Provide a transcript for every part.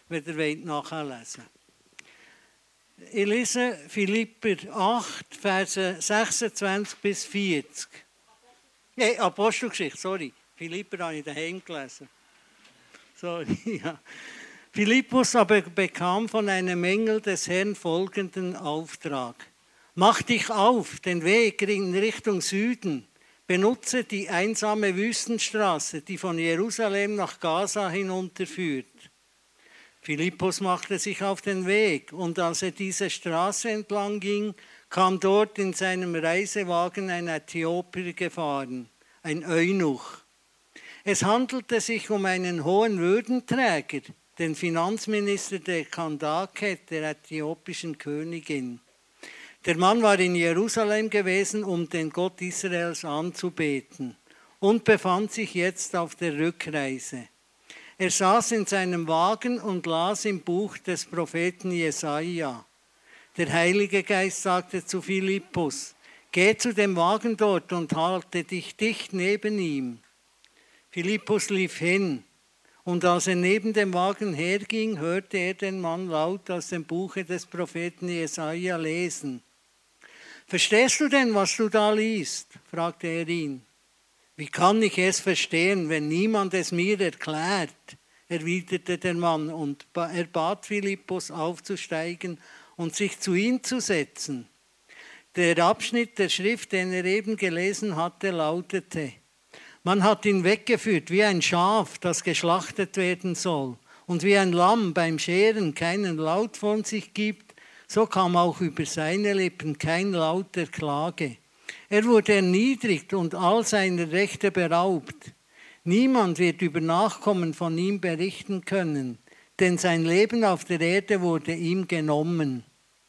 wenn ihr nachlesen wollt. Ich lese Philipper 8, Verse 26 bis 40. Apostelgeschichte, sorry. Philipper habe ich daheim gelesen. Sorry, ja. Philippus aber bekam von einem Engel des Herrn folgenden Auftrag. Mach dich auf, den Weg in Richtung Süden. Benutze die einsame Wüstenstraße, die von Jerusalem nach Gaza hinunterführt. Philippus machte sich auf den Weg, und als er diese Straße entlang ging, kam dort in seinem Reisewagen ein Äthiopier gefahren, ein Eunuch. Es handelte sich um einen hohen Würdenträger, den Finanzminister der Kandake, der äthiopischen Königin. Der Mann war in Jerusalem gewesen, um den Gott Israels anzubeten, und befand sich jetzt auf der Rückreise. Er saß in seinem Wagen und las im Buch des Propheten Jesaja. Der Heilige Geist sagte zu Philippus: Geh zu dem Wagen dort und halte dich dicht neben ihm. Philippus lief hin, und als er neben dem Wagen herging, hörte er den Mann laut aus dem Buche des Propheten Jesaja lesen. Verstehst du denn, was du da liest? Fragte er ihn. Wie kann ich es verstehen, wenn niemand es mir erklärt? Erwiderte der Mann, und er bat Philippus aufzusteigen und sich zu ihm zu setzen. Der Abschnitt der Schrift, den er eben gelesen hatte, lautete: Man hat ihn weggeführt wie ein Schaf, das geschlachtet werden soll, und wie ein Lamm beim Scheren keinen Laut von sich gibt, so kam auch über seine Lippen kein Laut der Klage. Er wurde erniedrigt und all seiner Rechte beraubt. Niemand wird über Nachkommen von ihm berichten können, denn sein Leben auf der Erde wurde ihm genommen.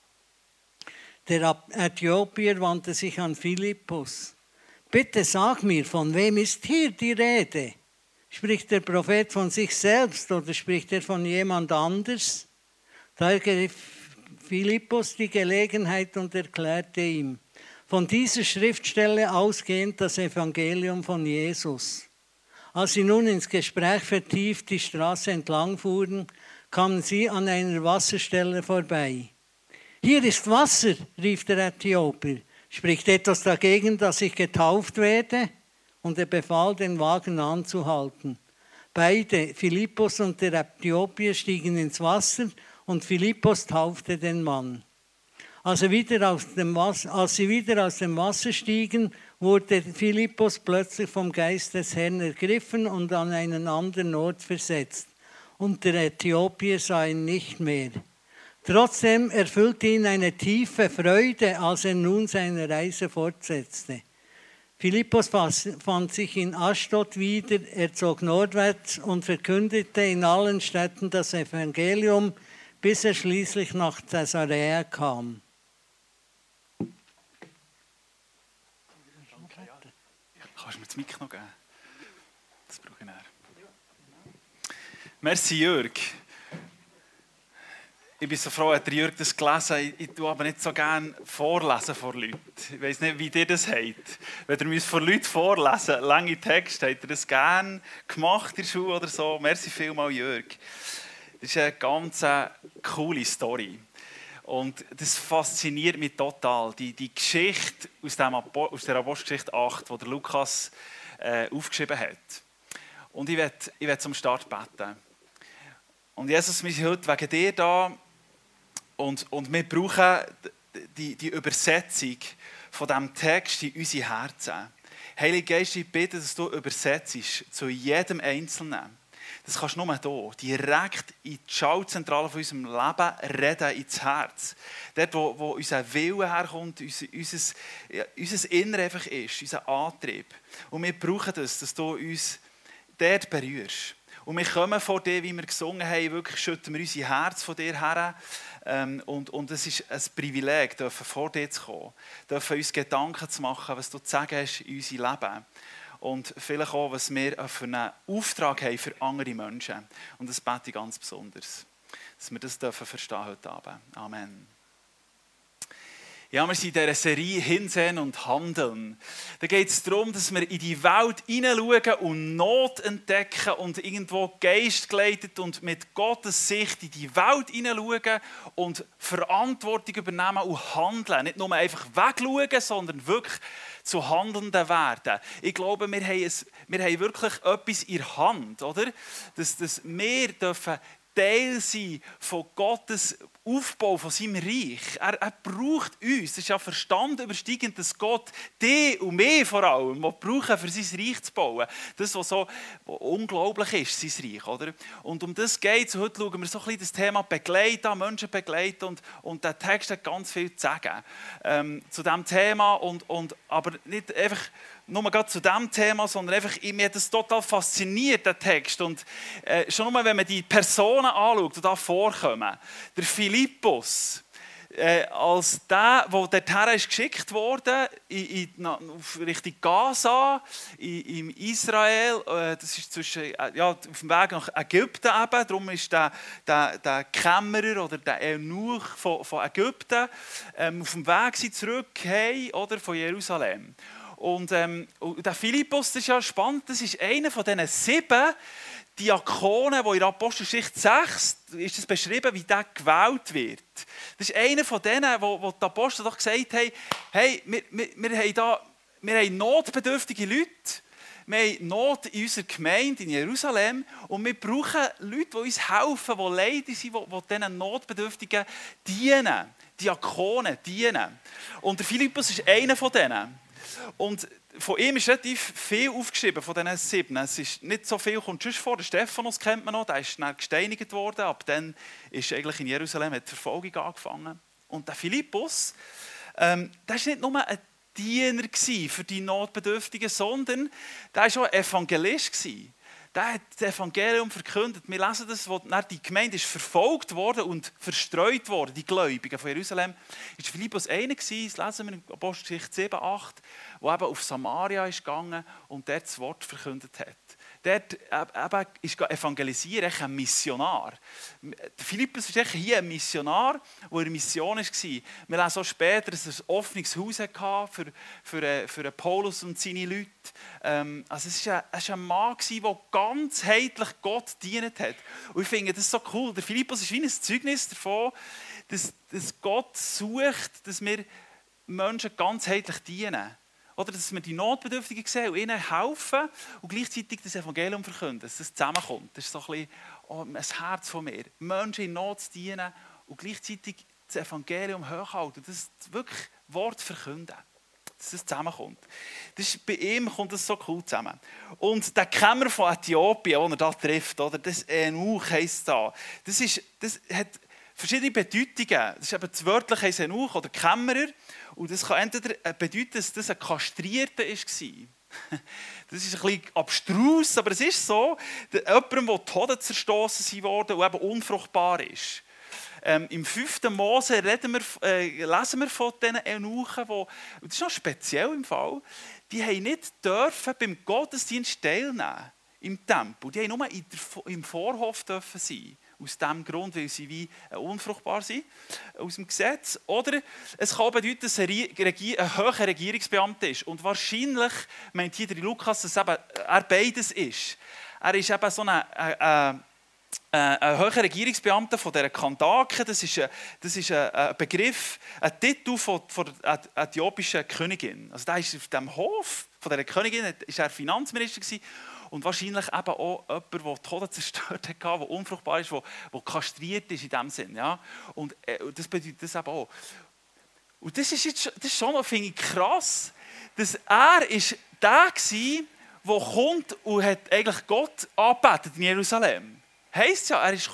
Der Äthiopier wandte sich an Philippus. Bitte sag mir, von wem ist hier die Rede? Spricht der Prophet von sich selbst oder spricht er von jemand anders? Da ergriff Philippus die Gelegenheit und erklärte ihm von dieser Schriftstelle ausgehend das Evangelium von Jesus. Als sie nun ins Gespräch vertieft die Straße entlang fuhren, kamen sie an einer Wasserstelle vorbei. Hier ist Wasser, rief der Äthiopier. Spricht etwas dagegen, dass ich getauft werde? Und er befahl, den Wagen anzuhalten. Beide, Philippus und der Äthiopier, stiegen ins Wasser, und Philippus taufte den Mann. Als sie wieder aus dem Wasser stiegen, wurde Philippus plötzlich vom Geist des Herrn ergriffen und an einen anderen Ort versetzt. Und der Äthiopier sah ihn nicht mehr. Trotzdem erfüllte ihn eine tiefe Freude, als er nun seine Reise fortsetzte. Philippus fand sich in Aschdod wieder, er zog nordwärts und verkündete in allen Städten das Evangelium, bis er schließlich nach Caesarea kam. Kannst du mir das Mikro noch geben? Das brauche ich nachher. Merci, Jörg. Ich bin so froh, hat der Jörg das gelesen. Ich tue aber nicht so gerne vorlesen vor Leuten. Ich weiss nicht, wie ihr das habt. Wenn ihr vor Leuten vorlesen, lange Texte, habt ihr das gerne gemacht in der Schule oder so? Merci vielmals, Jörg. Das ist eine ganz coole Story. Und das fasziniert mich total. Die Geschichte aus der Apostelgeschichte 8, die der Lukas aufgeschrieben hat. Und ich will zum Start beten. Und Jesus, wir sind heute wegen dir da. Und wir brauchen die Übersetzung von diesem Text in unsere Herzen. Heilige Geist, ich bitte, dass du übersetzt zu jedem Einzelnen. Das kannst du nur hier, direkt in die Schaltzentrale von unserem Leben reden, ins Herz. Dort, wo unser Wille herkommt, unser Inner einfach ist, unser Antrieb. Und wir brauchen das, dass du uns dort berührst. Und wir kommen vor dir, wie wir gesungen haben, wirklich schütten wir unser Herz von dir her. Und es ist ein Privileg, vor dir zu kommen, uns Gedanken zu machen, was du zu sagen hast in unserem Leben. Und vielleicht auch, was wir für einen Auftrag haben für andere Menschen. Und das bete ich ganz besonders, dass wir das verstehen heute Abend. Amen. Ja, wir sind in dieser Serie «Hinsehen und Handeln». Da geht es darum, dass wir in die Welt hineinschauen und Not entdecken und irgendwo geistgeleitet und mit Gottes Sicht in die Welt hineinschauen und Verantwortung übernehmen und handeln. Nicht nur einfach wegschauen, sondern wirklich zu Handelnden werden. Ich glaube, wir haben wirklich etwas in der Hand, oder? Dass wir dürfen Teil sein von Gottes Aufbau, von seinem Reich. Er braucht uns. Das ist ja Verstand übersteigend, dass Gott dich und mich vor allem brauchen, für sein Reich zu bauen. Das, was so unglaublich ist, sein Reich. Oder? Und um das geht es. Heute schauen wir so ein bisschen das Thema Begleiten an, Menschen begleiten. Und der Text hat ganz viel zu sagen zu diesem Thema. Aber nicht einfach nur gerade zu diesem Thema, sondern einfach, mich hat das total fasziniert, der Text. Und schon nur, wenn man die Personen anschaut, die da vorkommen. Der Philippus, als der dorthin ist geschickt wurde, Richtung Gaza, in Israel, das ist zwischen, auf dem Weg nach Ägypten eben, darum ist der Kämmerer oder der Eunuch von Ägypten auf dem Weg zurück oder, von Jerusalem. Und der Philippus, das ist ja spannend, das ist einer von diesen 7 Diakonen, die in Apostelgeschichte 6 ist es beschrieben, wie der gewählt wird. Das ist einer von denen, wo die Apostel doch gesagt haben, hey, wir haben notbedürftige Leute, wir haben Not in unserer Gemeinde in Jerusalem und wir brauchen Leute, die uns helfen, die Leute sind, die diesen Notbedürftigen dienen, Diakonen dienen. Und der Philippus ist einer von denen. Und von ihm ist relativ viel aufgeschrieben, von diesen 7. Es ist nicht so viel, kommt schon vor. Der Stephanus kennt man noch, der ist dann gesteinigt worden. Ab dann ist eigentlich in Jerusalem hat die Verfolgung angefangen. Und der Philippus, der war nicht nur ein Diener für die Notbedürftigen, sondern der war auch ein Evangelist. Der hat das Evangelium verkündet. Wir lesen das, wo die Gemeinde ist verfolgt worden und verstreut worden, die Gläubigen von Jerusalem. Ist Philippus einer gewesen, das lesen wir in Apostelgeschichte 7, 8, der eben auf Samaria ist gegangen und dort das Wort verkündet hat. Dort ist evangelisieren, ein Missionar. Philippus ist hier ein Missionar, der in der Mission war. Wir lesen auch später, dass er ein offenes Haus hatte für Paulus und seine Leute. Also es war ein Mann, der ganzheitlich Gott gedient hat. Und ich finde das so cool. Der Philippus ist wie ein Zeugnis davon, dass Gott sucht, dass wir Menschen ganzheitlich dienen. Oder dass wir die Notbedürftigen sehen und ihnen helfen und gleichzeitig das Evangelium verkünden, dass das zusammenkommt. Das ist so ein bisschen ein Herz von mir. Menschen in Not zu dienen und gleichzeitig das Evangelium hochhalten. Das wirklich Wort verkünden. Dass das zusammenkommt. Bei ihm kommt das so cool zusammen. Und der Kämmerer von Äthiopien, den er da trifft, oder, das Eunuch heisst da, das hat verschiedene Bedeutungen. Das ist eben das wörtliche heisst Eunuch oder Kämmerer. Und das kann entweder bedeuten, dass das ein Kastrierter war. Das ist ein bisschen abstrus, aber es ist so, dass jemand, der die Hoden zerstossen wurde und eben unfruchtbar ist. Im 5. Mose lesen wir von diesen Eunuchen, das ist noch speziell im Fall, die haben nicht dürfen beim Gottesdienst teilnehmen im Tempel. Die haben nur im Vorhof dürfen sein. Aus diesem Grund, weil sie wie unfruchtbar sind, aus dem Gesetz. Oder es kann bedeuten, dass er ein hoher Regierungsbeamter ist. Und wahrscheinlich meint hier der Lukas, dass er beides ist. Er ist eben so ein hoher Regierungsbeamter von dieser Kandake. Das ist ein Begriff, ein Titel von der äthiopischen Königin. Also der ist auf dem Hof von dieser Königin, ist er Finanzminister gewesen. Und wahrscheinlich eben auch jemand, der die Hoden zerstört hat, der unfruchtbar ist, der kastriert ist in diesem Sinn. Ja? Und das bedeutet das eben auch. Und das ist schon noch, finde ich, krass, dass er der war, der kommt und hat eigentlich Gott angebetet in Jerusalem. Heisst ja, er ist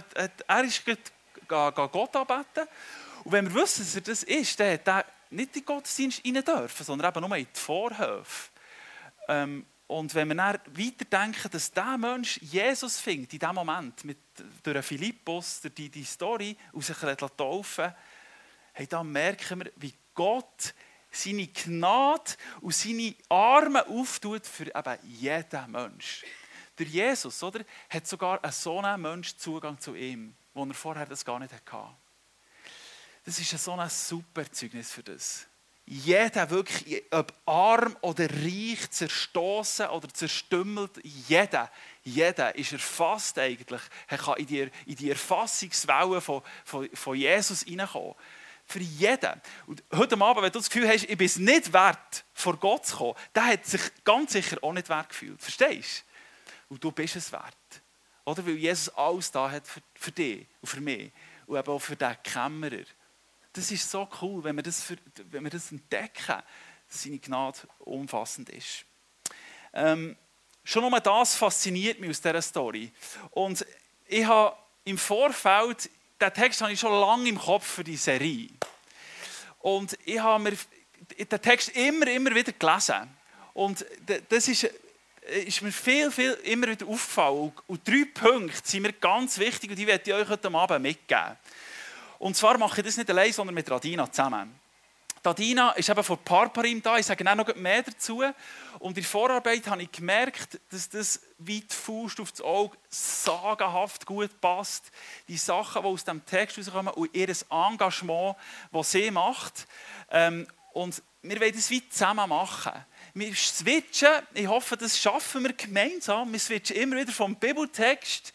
Gott anbeten. Und wenn wir wissen, dass er das ist, dann hat er nicht in den Gottesdienst rein dürfen, sondern eben nur in die Vorhöfe. Und wenn wir dann weiterdenken, dass dieser Mensch Jesus findet, in diesem Moment, durch Philippus, durch die Story, aus sich taufen, dann merken wir, wie Gott seine Gnade und seine Arme auftut für eben jeden Mensch. Der Jesus, oder, hat sogar so einen Mensch Zugang zu ihm, wo er vorher das gar nicht hatte. Das ist so ein super Zeugnis für das. Jeder wirklich, ob arm oder reich, zerstoßen oder zerstümmelt, jeder ist erfasst eigentlich. Er kann in die Erfassungswelle von Jesus hineinkommen. Für jeden. Und heute Abend, wenn du das Gefühl hast, ich bin es nicht wert, vor Gott zu kommen, der hat sich ganz sicher auch nicht wert gefühlt. Verstehst du? Und du bist es wert. Oder? Weil Jesus alles da hat für dich und für mich. Und eben auch für den Kämmerer. Das ist so cool, wenn wir das entdecken, dass seine Gnade umfassend ist. Schon nur das fasziniert mich aus dieser Story. Und ich habe im Vorfeld, den Text habe ich schon lange im Kopf für die Serie. Und ich habe mir den Text immer wieder gelesen. Und das ist mir viel immer wieder aufgefallen. Und 3 Punkte sind mir ganz wichtig und die werde ich euch heute Abend mitgeben. Und zwar mache ich das nicht allein, sondern mit Radina zusammen. Radina ist eben von Parparim da, ich sage auch noch mehr dazu. Und in der Vorarbeit habe ich gemerkt, dass das wie die Faust auf das Auge sagenhaft gut passt. Die Sachen, die aus dem Text rauskommen und ihr Engagement, das sie macht. Und wir wollen das wie zusammen machen. Wir switchen, ich hoffe, das schaffen wir gemeinsam. Wir switchen immer wieder vom Bibeltext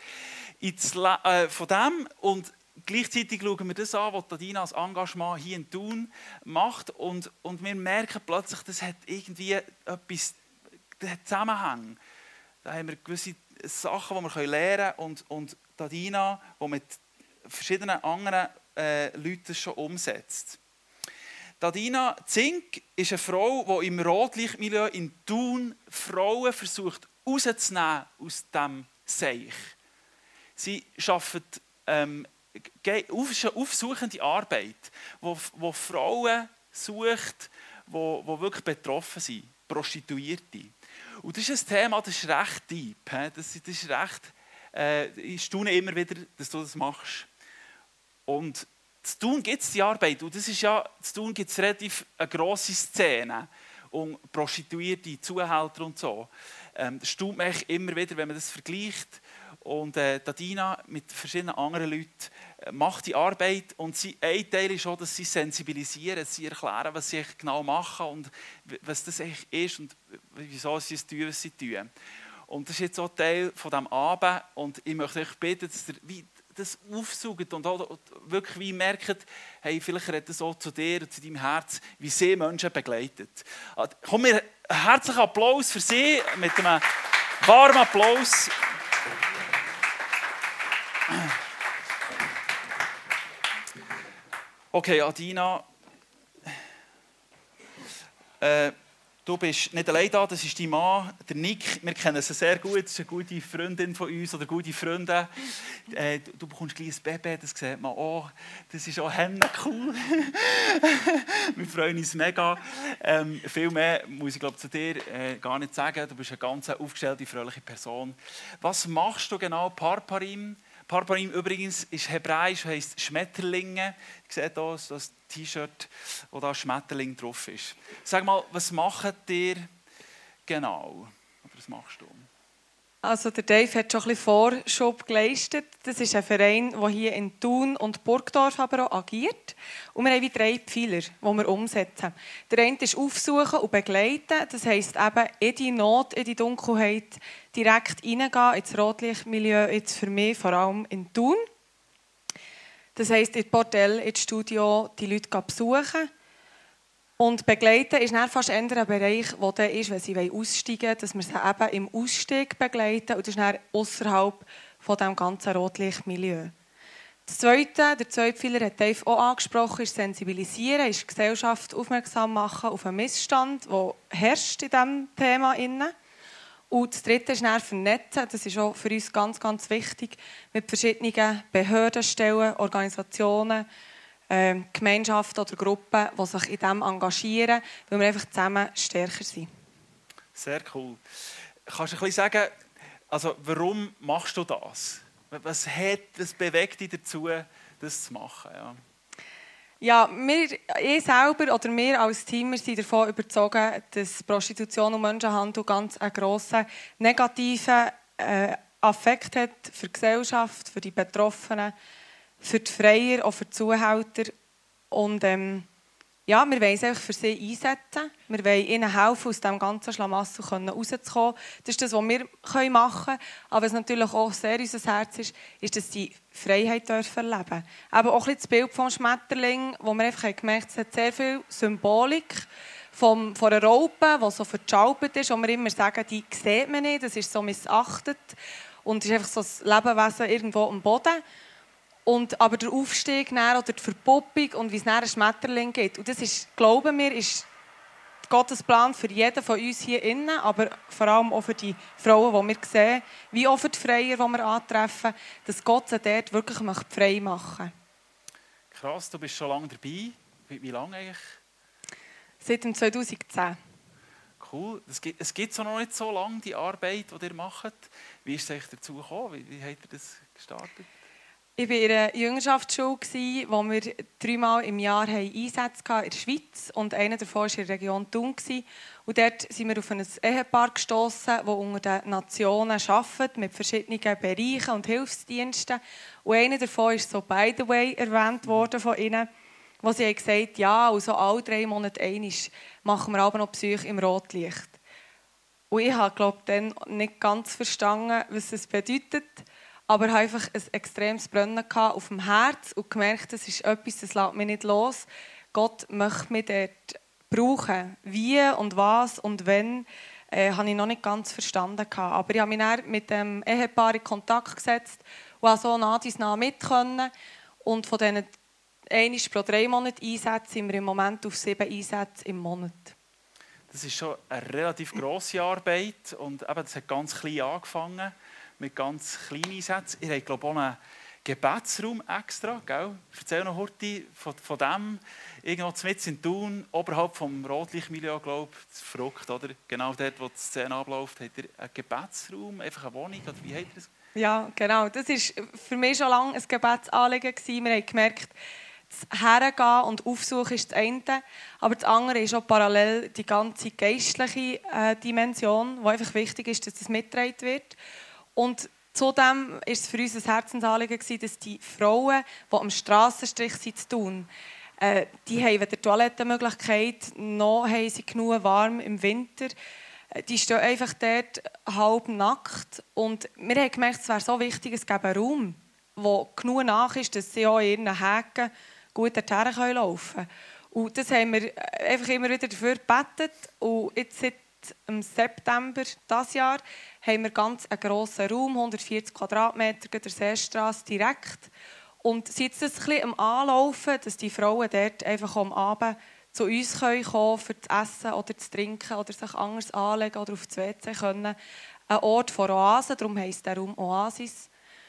von dem und gleichzeitig schauen wir das an, was Radina als Engagement hier in Thun macht. Und wir merken plötzlich, das hat irgendwie etwas, das hat Zusammenhang. Da haben wir gewisse Sachen, die wir lernen können und Radina, die mit verschiedenen anderen Leuten schon umsetzt. Radina Zink ist eine Frau, die im Rotlichtmilieu in Thun Frauen versucht rauszunehmen aus diesem Seich. Sie arbeitet aufsuchende Arbeit, wo Frauen sucht, die wirklich betroffen sind, Prostituierte. Und das ist ein Thema, das ist recht deep. Das ist recht, ich staune immer wieder, dass du das machst. Und zu Thun gibt es die Arbeit. Und das ist ja, zu Thun gibt es relativ eine grosse Szene. Und Prostituierte, Zuhälter und so. Das staunt mich immer wieder, wenn man das vergleicht. Und Radina mit verschiedenen anderen Leuten macht die Arbeit. Und ein Teil ist auch, dass sie sensibilisieren, sie erklären, was sie genau machen und was das eigentlich ist und wieso sie es tun, was sie tun. Und das ist jetzt auch Teil von diesem Abend. Und ich möchte euch bitten, dass ihr das aufsaugt und auch wirklich wie merkt, hey, vielleicht redet es auch zu dir und zu deinem Herz, wie sie Menschen begleitet. Komm, mir einen herzlichen Applaus für sie, mit einem warmen Applaus. Okay, Adina, du bist nicht allein da, das ist dein Mann, der Nick. Wir kennen sie sehr gut, das ist eine gute Freundin von uns oder gute Freundin. Du bekommst gleich ein Baby, das sieht man auch. Das ist auch cool. Wir freuen uns mega. Viel mehr muss ich zu dir gar nicht sagen. Du bist eine ganz aufgestellte, fröhliche Person. Was machst du genau, Parparim? Parparim übrigens ist hebräisch, heisst Schmetterlinge. Ihr seht hier das T-Shirt, wo da Schmetterling drauf ist. Sag mal, was macht ihr genau? Oder was machst du? Also der Dave hat schon ein bisschen Vorschub geleistet. Das ist ein Verein, der hier in Thun und Burgdorf aber auch agiert. Und wir haben wie 3 Pfeiler, die wir umsetzen. Der eine ist aufsuchen und begleiten. Das heisst eben in die Not, in die Dunkelheit direkt reingehen, ins Rotlichtmilieu, jetzt für mich vor allem in Thun. Das heisst, in Bordell, ins Studio, die Leute besuchen. Und begleiten ist dann fast eher ein Bereich, wo dann ist, wenn sie aussteigen wollen, dass wir sie eben im Ausstieg begleiten. Und das ist dann ausserhalb von diesem ganzen Rotlichtmilieu. Das Zweite, der Zweitpfeiler hat Dave auch angesprochen, ist sensibilisieren, ist die Gesellschaft aufmerksam machen auf einen Missstand, der herrscht in diesem Thema. Und das Dritte ist dann vernetzen. Das ist auch für uns ganz, ganz wichtig, mit verschiedenen Behörden, Stellen, Organisationen, Gemeinschaften oder Gruppen, die sich in dem engagieren, weil wir einfach zusammen stärker sind. Sehr cool. Kannst du ein bisschen sagen, also warum machst du das? Was bewegt dich dazu, das zu machen? Ja, ich selber oder wir als Team sind davon überzeugt, dass Prostitution und Menschenhandel ganz einen grossen negativen Affekt hat für die Gesellschaft, für die Betroffenen, für die Freier, auch für die Zuhälter. Und ja, wir wollen uns einfach für sie einsetzen. Wir wollen ihnen helfen, aus diesem ganzen Schlamassel rauszukommen. Das ist das, was wir machen können. Aber was natürlich auch sehr unser Herz ist, dass sie Freiheit erleben dürfen. Aber auch ein bisschen das Bild vom Schmetterling, wo wir einfach gemerkt haben, es hat sehr viel Symbolik von einer Raupe, die so verschalbt ist, wo wir immer sagen, die sieht man nicht, das ist so missachtet. Und es ist einfach so das Lebewesen irgendwo am Boden. Aber der Aufstieg oder die Verpuppung und wie es ein Schmetterling geht. Und das ist, glauben wir, ist Gottes Plan für jeden von uns hier innen, aber vor allem auch für die Frauen, die wir sehen, wie auch für die Freier, die wir antreffen, dass Gott sie dort wirklich frei machen möchte. Krass, du bist schon lange dabei. Wie lange eigentlich? Seit dem 2010. Cool. Es gibt so noch nicht so lange, die Arbeit, die ihr macht. Wie ist es eigentlich dazu gekommen? Wie habt ihr das gestartet? Ich war in einer Jüngerschaftsschule, wo wir 3-mal im Jahr Einsätze hatten in der Schweiz. Und einer davon war in der Region Thun. Und dort sind wir auf ein Ehepaar gestossen, das unter den Nationen arbeitet, mit verschiedenen Bereichen und Hilfsdiensten. Und einer davon ist so «by the way» erwähnt worden von ihnen, wo sie gesagt haben, ja, also alle 3 Monate einmal machen wir aber noch Psyche im Rotlicht. Und ich habe, glaube ich, dann nicht ganz verstanden, was es bedeutet. Aber ich hatte einfach ein extremes Brennen auf dem Herz und gemerkt, das ist etwas, das lässt mich nicht los. Gott möchte mich dort brauchen. Wie und was und wenn, habe ich noch nicht ganz verstanden. Aber ich habe mich dann mit dem Ehepaar in Kontakt gesetzt und habe so nah mit können. Und von diesen 1 pro 3 Monate Einsätzen sind wir im Moment auf 7 Einsätze im Monat. Das ist schon eine relativ grosse Arbeit und eben, das hat ganz klein angefangen, mit ganz kleinen Einsätzen. Ihr habt, glaube ich, auch einen Gebetsraum extra, gell? Erzähl noch heute von dem. Irgendwo mitten in Thun, oberhalb vom Rotlichtmilieu, glaube ich, das ist verrückt, oder? Genau dort, wo die Szene abläuft, habt ihr einen Gebetsraum, einfach eine Wohnung, oder wie habt ihr das? Ja, genau. Das war für mich schon lange ein Gebetsanliegen. Wir haben gemerkt, das Hergehen und Aufsuchen ist das eine, aber das andere ist auch parallel die ganze geistliche Dimension, wo einfach wichtig ist, dass das mitgetragen wird. Und zudem war es für uns ein Herzensanliegen, dass die Frauen, die am Strassenstrich sind, zu tun, die haben weder Toilettenmöglichkeit, noch haben sie genug warm im Winter. Die stehen einfach dort halb nackt. Und wir haben gemerkt, es wäre so wichtig, es gäbe einen Raum, der genug nach ist, dass sie auch in ihren Häken gut dorthin laufen können. Und das haben wir einfach immer wieder dafür gebetet. Und jetzt seit im September dieses Jahr haben wir ganz einen grossen Raum, 140 Quadratmeter, der Seestrasse direkt. Und sind jetzt das ein bisschen am Anlaufen, dass die Frauen dort einfach am Abend zu uns kommen können, für das Essen oder das Trinken oder sich anders anlegen oder auf das WC können. Ein Ort von Oasen, darum heisst der Raum Oasis.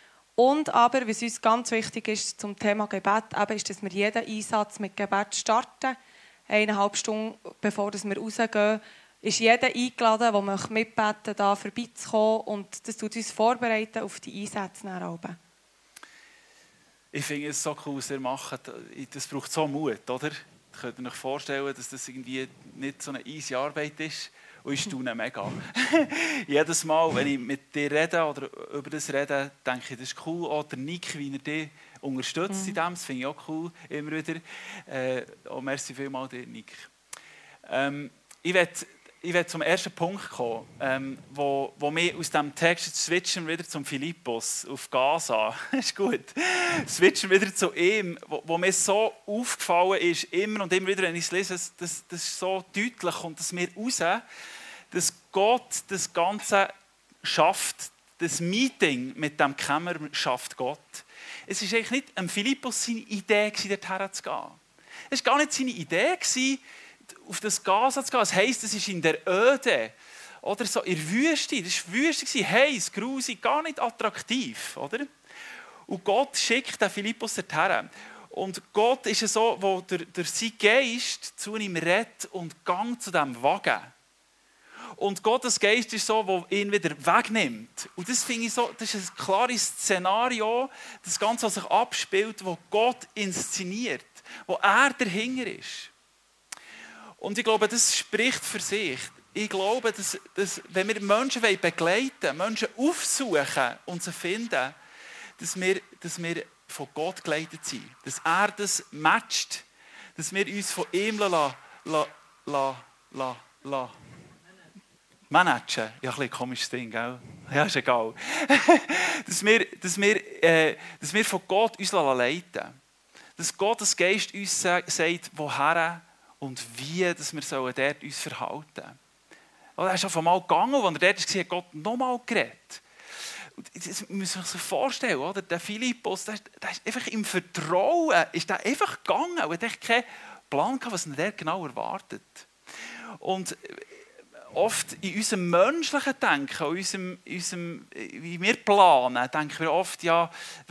Und aber, was uns ganz wichtig ist zum Thema Gebet, eben, ist, dass wir jeden Einsatz mit Gebet starten. 1,5 Stunden bevor wir rausgehen, ist jeder eingeladen, der mitbeten möchte, da vorbeizukommen. Und das tut uns vorbereiten auf die Einsätze nach oben. Ich finde es so cool, was ihr macht. Das braucht so Mut, oder? Ich könnte euch vorstellen, dass das irgendwie nicht so eine easy Arbeit ist. Und ich staune mega. Jedes Mal, wenn ich mit dir rede oder über das rede, denke ich, das ist cool. Auch der Nick, wie er dich unterstützt in dem, das finde ich auch cool, immer wieder. Auch merci vielmals dir, Nick. Ich will zum ersten Punkt kommen, wo wir aus diesem Text switchen wieder zum Philippus auf Gaza. Ist gut. Switchen wieder zu ihm, wo mir so aufgefallen ist, immer und immer wieder, wenn ich es lese, das ist so deutlich, kommt es mir raus, dass Gott das Ganze schafft. Das Meeting mit dem Kämmer schafft Gott. Es war eigentlich nicht Philippus seine Idee, dorthin zu gehen. Es war gar nicht seine Idee, auf das Gaza zu gehen. Das heisst, es ist in der Öde oder so in der Wüste. Das war Wüste, heiß, grusig, gar nicht attraktiv. Oder? Und Gott schickt den Philippus dorthin. Und Gott ist so, wo durch seinen Geist zu ihm redet und gang zu diesem Wagen. Und Gottes Geist ist so, der ihn wieder wegnimmt. Und das finde ich so, das ist ein klares Szenario, das Ganze, was sich abspielt, wo Gott inszeniert, wo er dahinter ist. Und ich glaube, das spricht für sich. Ich glaube, dass wenn wir Menschen begleiten, Menschen aufsuchen und sie finden, dass wir von Gott geleitet sind. Dass er das matcht dass wir uns von ihm managen. Ja, ein bisschen komisches Ding, gell? Ja, ist egal. dass wir von Gott uns leiten lassen. Dass Gottes Geist uns sagt, woher und wie dass wir dort uns verhalten sollen. Er ist auf einmal gegangen, als er dort war, hat Gott nochmal geredet. Das muss man sich vorstellen, oder? Der Philippus, der ist einfach im Vertrauen, ist der einfach gegangen und hat keinen Plan gehabt, was er dort genau erwartet. Und oft in unserem menschlichen Denken, wie wir planen, denken wir oft, ja,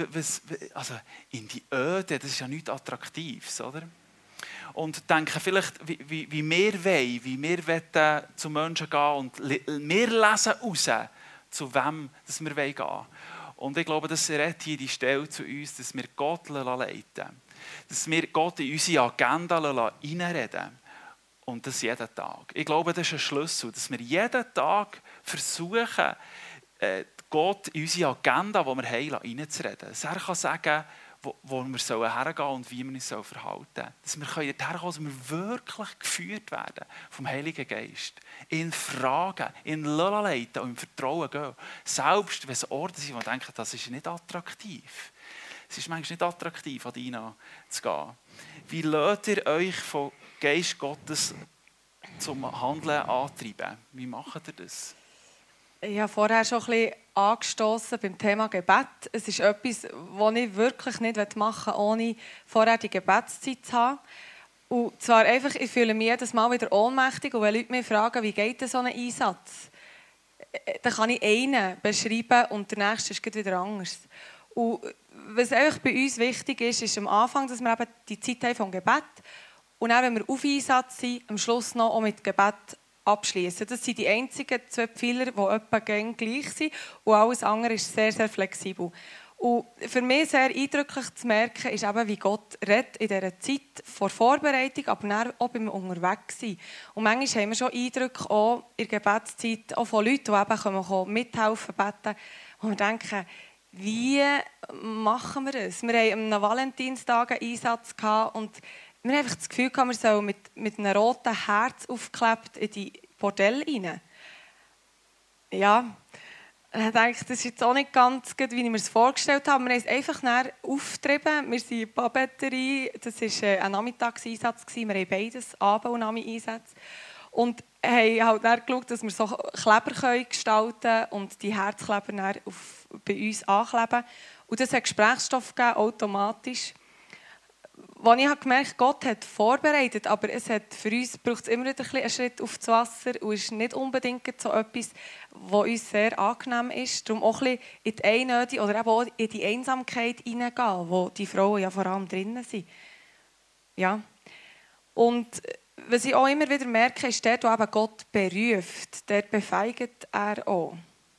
also in die Öde, das ist ja nichts Attraktives, oder? Und denken vielleicht, wie wir wollen, wie wir zu Menschen gehen und wir lesen raus, zu wem dass wir gehen wollen. Und ich glaube, das redet hier die Stelle zu uns, dass wir Gott leiten. Dass wir Gott in unsere Agenda reinreden. Und das jeden Tag. Ich glaube, das ist ein Schlüssel, dass wir jeden Tag versuchen, Gott in unsere Agenda, die wir haben, reinzureden. Dass er kann sagen, wo wir hergehen und wie wir uns verhalten sollen. Dass wir herkommen, dass wir wirklich geführt werden vom Heiligen Geist. In Fragen, in leiten und im Vertrauen gehen. Selbst wenn es Orte sind, wo wir denken, das ist nicht attraktiv. Es ist manchmal nicht attraktiv, an Dina zu gehen. Wie lasst ihr euch vom Geist Gottes zum Handeln antreiben? Wie macht ihr das? Ich habe vorher schon ein bisschen angestoßen beim Thema Gebet. Es ist etwas, das ich wirklich nicht machen will, ohne vorher die Gebetszeit zu haben. Und zwar einfach, ich fühle mich jedes Mal wieder ohnmächtig. Und wenn Leute mich fragen, wie geht so ein Einsatz, dann kann ich einen beschreiben und der nächste ist wieder anders. Und was einfach bei uns wichtig ist, ist am Anfang, dass wir eben die Zeit haben vom Gebet und dann, wenn wir auf Einsatz sind, am Schluss noch auch mit Gebet abschließen. Das sind die einzigen 2 Pfeiler, die etwa gleich sind und alles andere ist sehr, sehr flexibel. Und für mich sehr eindrücklich zu merken ist eben, wie Gott redet in dieser Zeit vor Vorbereitung, aber dann auch beim Unterwegssein. Und manchmal haben wir schon Eindrücke auch in der Gebetszeit, auch von Leuten, die eben kommen, mithelfen, beten, wo wir denken, wie machen wir das? Wir hatten am Valentinstag einen Einsatz und wir haben einfach das Gefühl, wir sollen mit einem roten Herz aufgeklebt in die Bordelle rein. Ja, ich denke, das ist jetzt auch nicht ganz gut, wie ich mir es vorgestellt habe. Wir haben es einfach aufgetrieben. Wir sind in Papeterie. Das war ein Nachmittagseinsatz. Wir haben beides, Abend- und Nachmittag-Einsatz. Und haben halt dann geschaut, dass wir so Kleber gestalten können und die Herzkleber dann bei uns ankleben. Und das hat Gesprächsstoff gegeben, automatisch. Als ich gemerkt habe, Gott hat vorbereitet, aber für uns braucht es immer wieder einen Schritt auf das Wasser und ist nicht unbedingt so etwas, was uns sehr angenehm ist. Darum auch ein bisschen in die Einöde oder eben auch in die Einsamkeit hineingehen, wo die Frauen ja vor allem drinnen sind. Ja. Und was ich auch immer wieder merke, ist, dort, wo eben Gott beruft, dort befeigt er auch.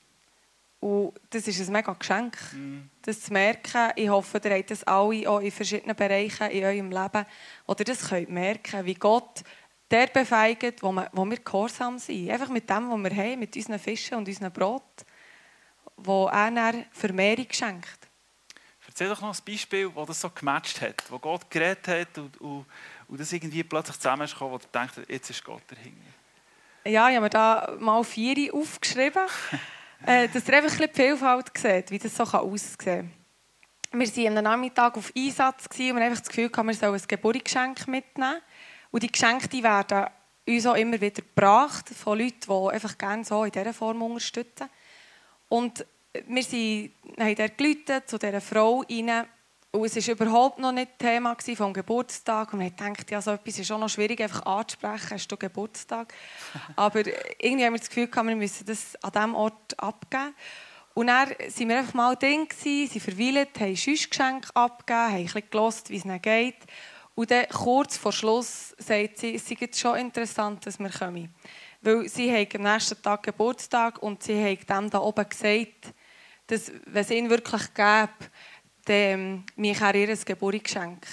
Und das ist ein mega Geschenk, das zu merken. Ich hoffe, ihr habt das alle auch in verschiedenen Bereichen in eurem Leben, wo ihr das merken könnt, wie Gott der befeigt, wo wir gehorsam sind. Einfach mit dem, was wir haben, mit unseren Fischen und unseren Brot, wo er dann Vermehrung schenkt. Erzähl doch noch ein Beispiel, wo das so gematcht hat, wo Gott geredet hat und das irgendwie plötzlich zusammengekommen, wo du denkst, jetzt ist Gott dahinter. Ja, ich habe mir da mal 4 aufgeschrieben. Dass ihr einfach ein bisschen die Vielfalt seht, wie das so aussehen kann. Wir waren am Nachmittag auf Einsatz und wir haben einfach das Gefühl, wir sollen ein Geburtsgeschenk mitnehmen. Und die Geschenke die werden uns auch immer wieder gebracht von Leuten, die einfach gerne so in dieser Form unterstützen. Und wir haben dort geläutet zu dieser Frau rein. Und es war überhaupt noch nicht Thema vom Geburtstag. Und wir haben gedacht, ja, so etwas ist auch noch schwierig einfach anzusprechen. Hast du Geburtstag? Aber irgendwie haben wir das Gefühl, wir müssen das an diesem Ort abgeben. Und dann waren wir einfach mal drin, sie verweilt, haben Schüssgeschenke abgegeben, haben ein bisschen gehört, wie es ihnen geht. Und dann kurz vor Schluss sagt sie, es sei jetzt schon interessant, dass wir kommen. Weil sie haben am nächsten Tag Geburtstag und sie haben dem da oben gesagt, dass, wenn es ihn wirklich gäbe, dann mir ihr ein Geburtsgeschenk.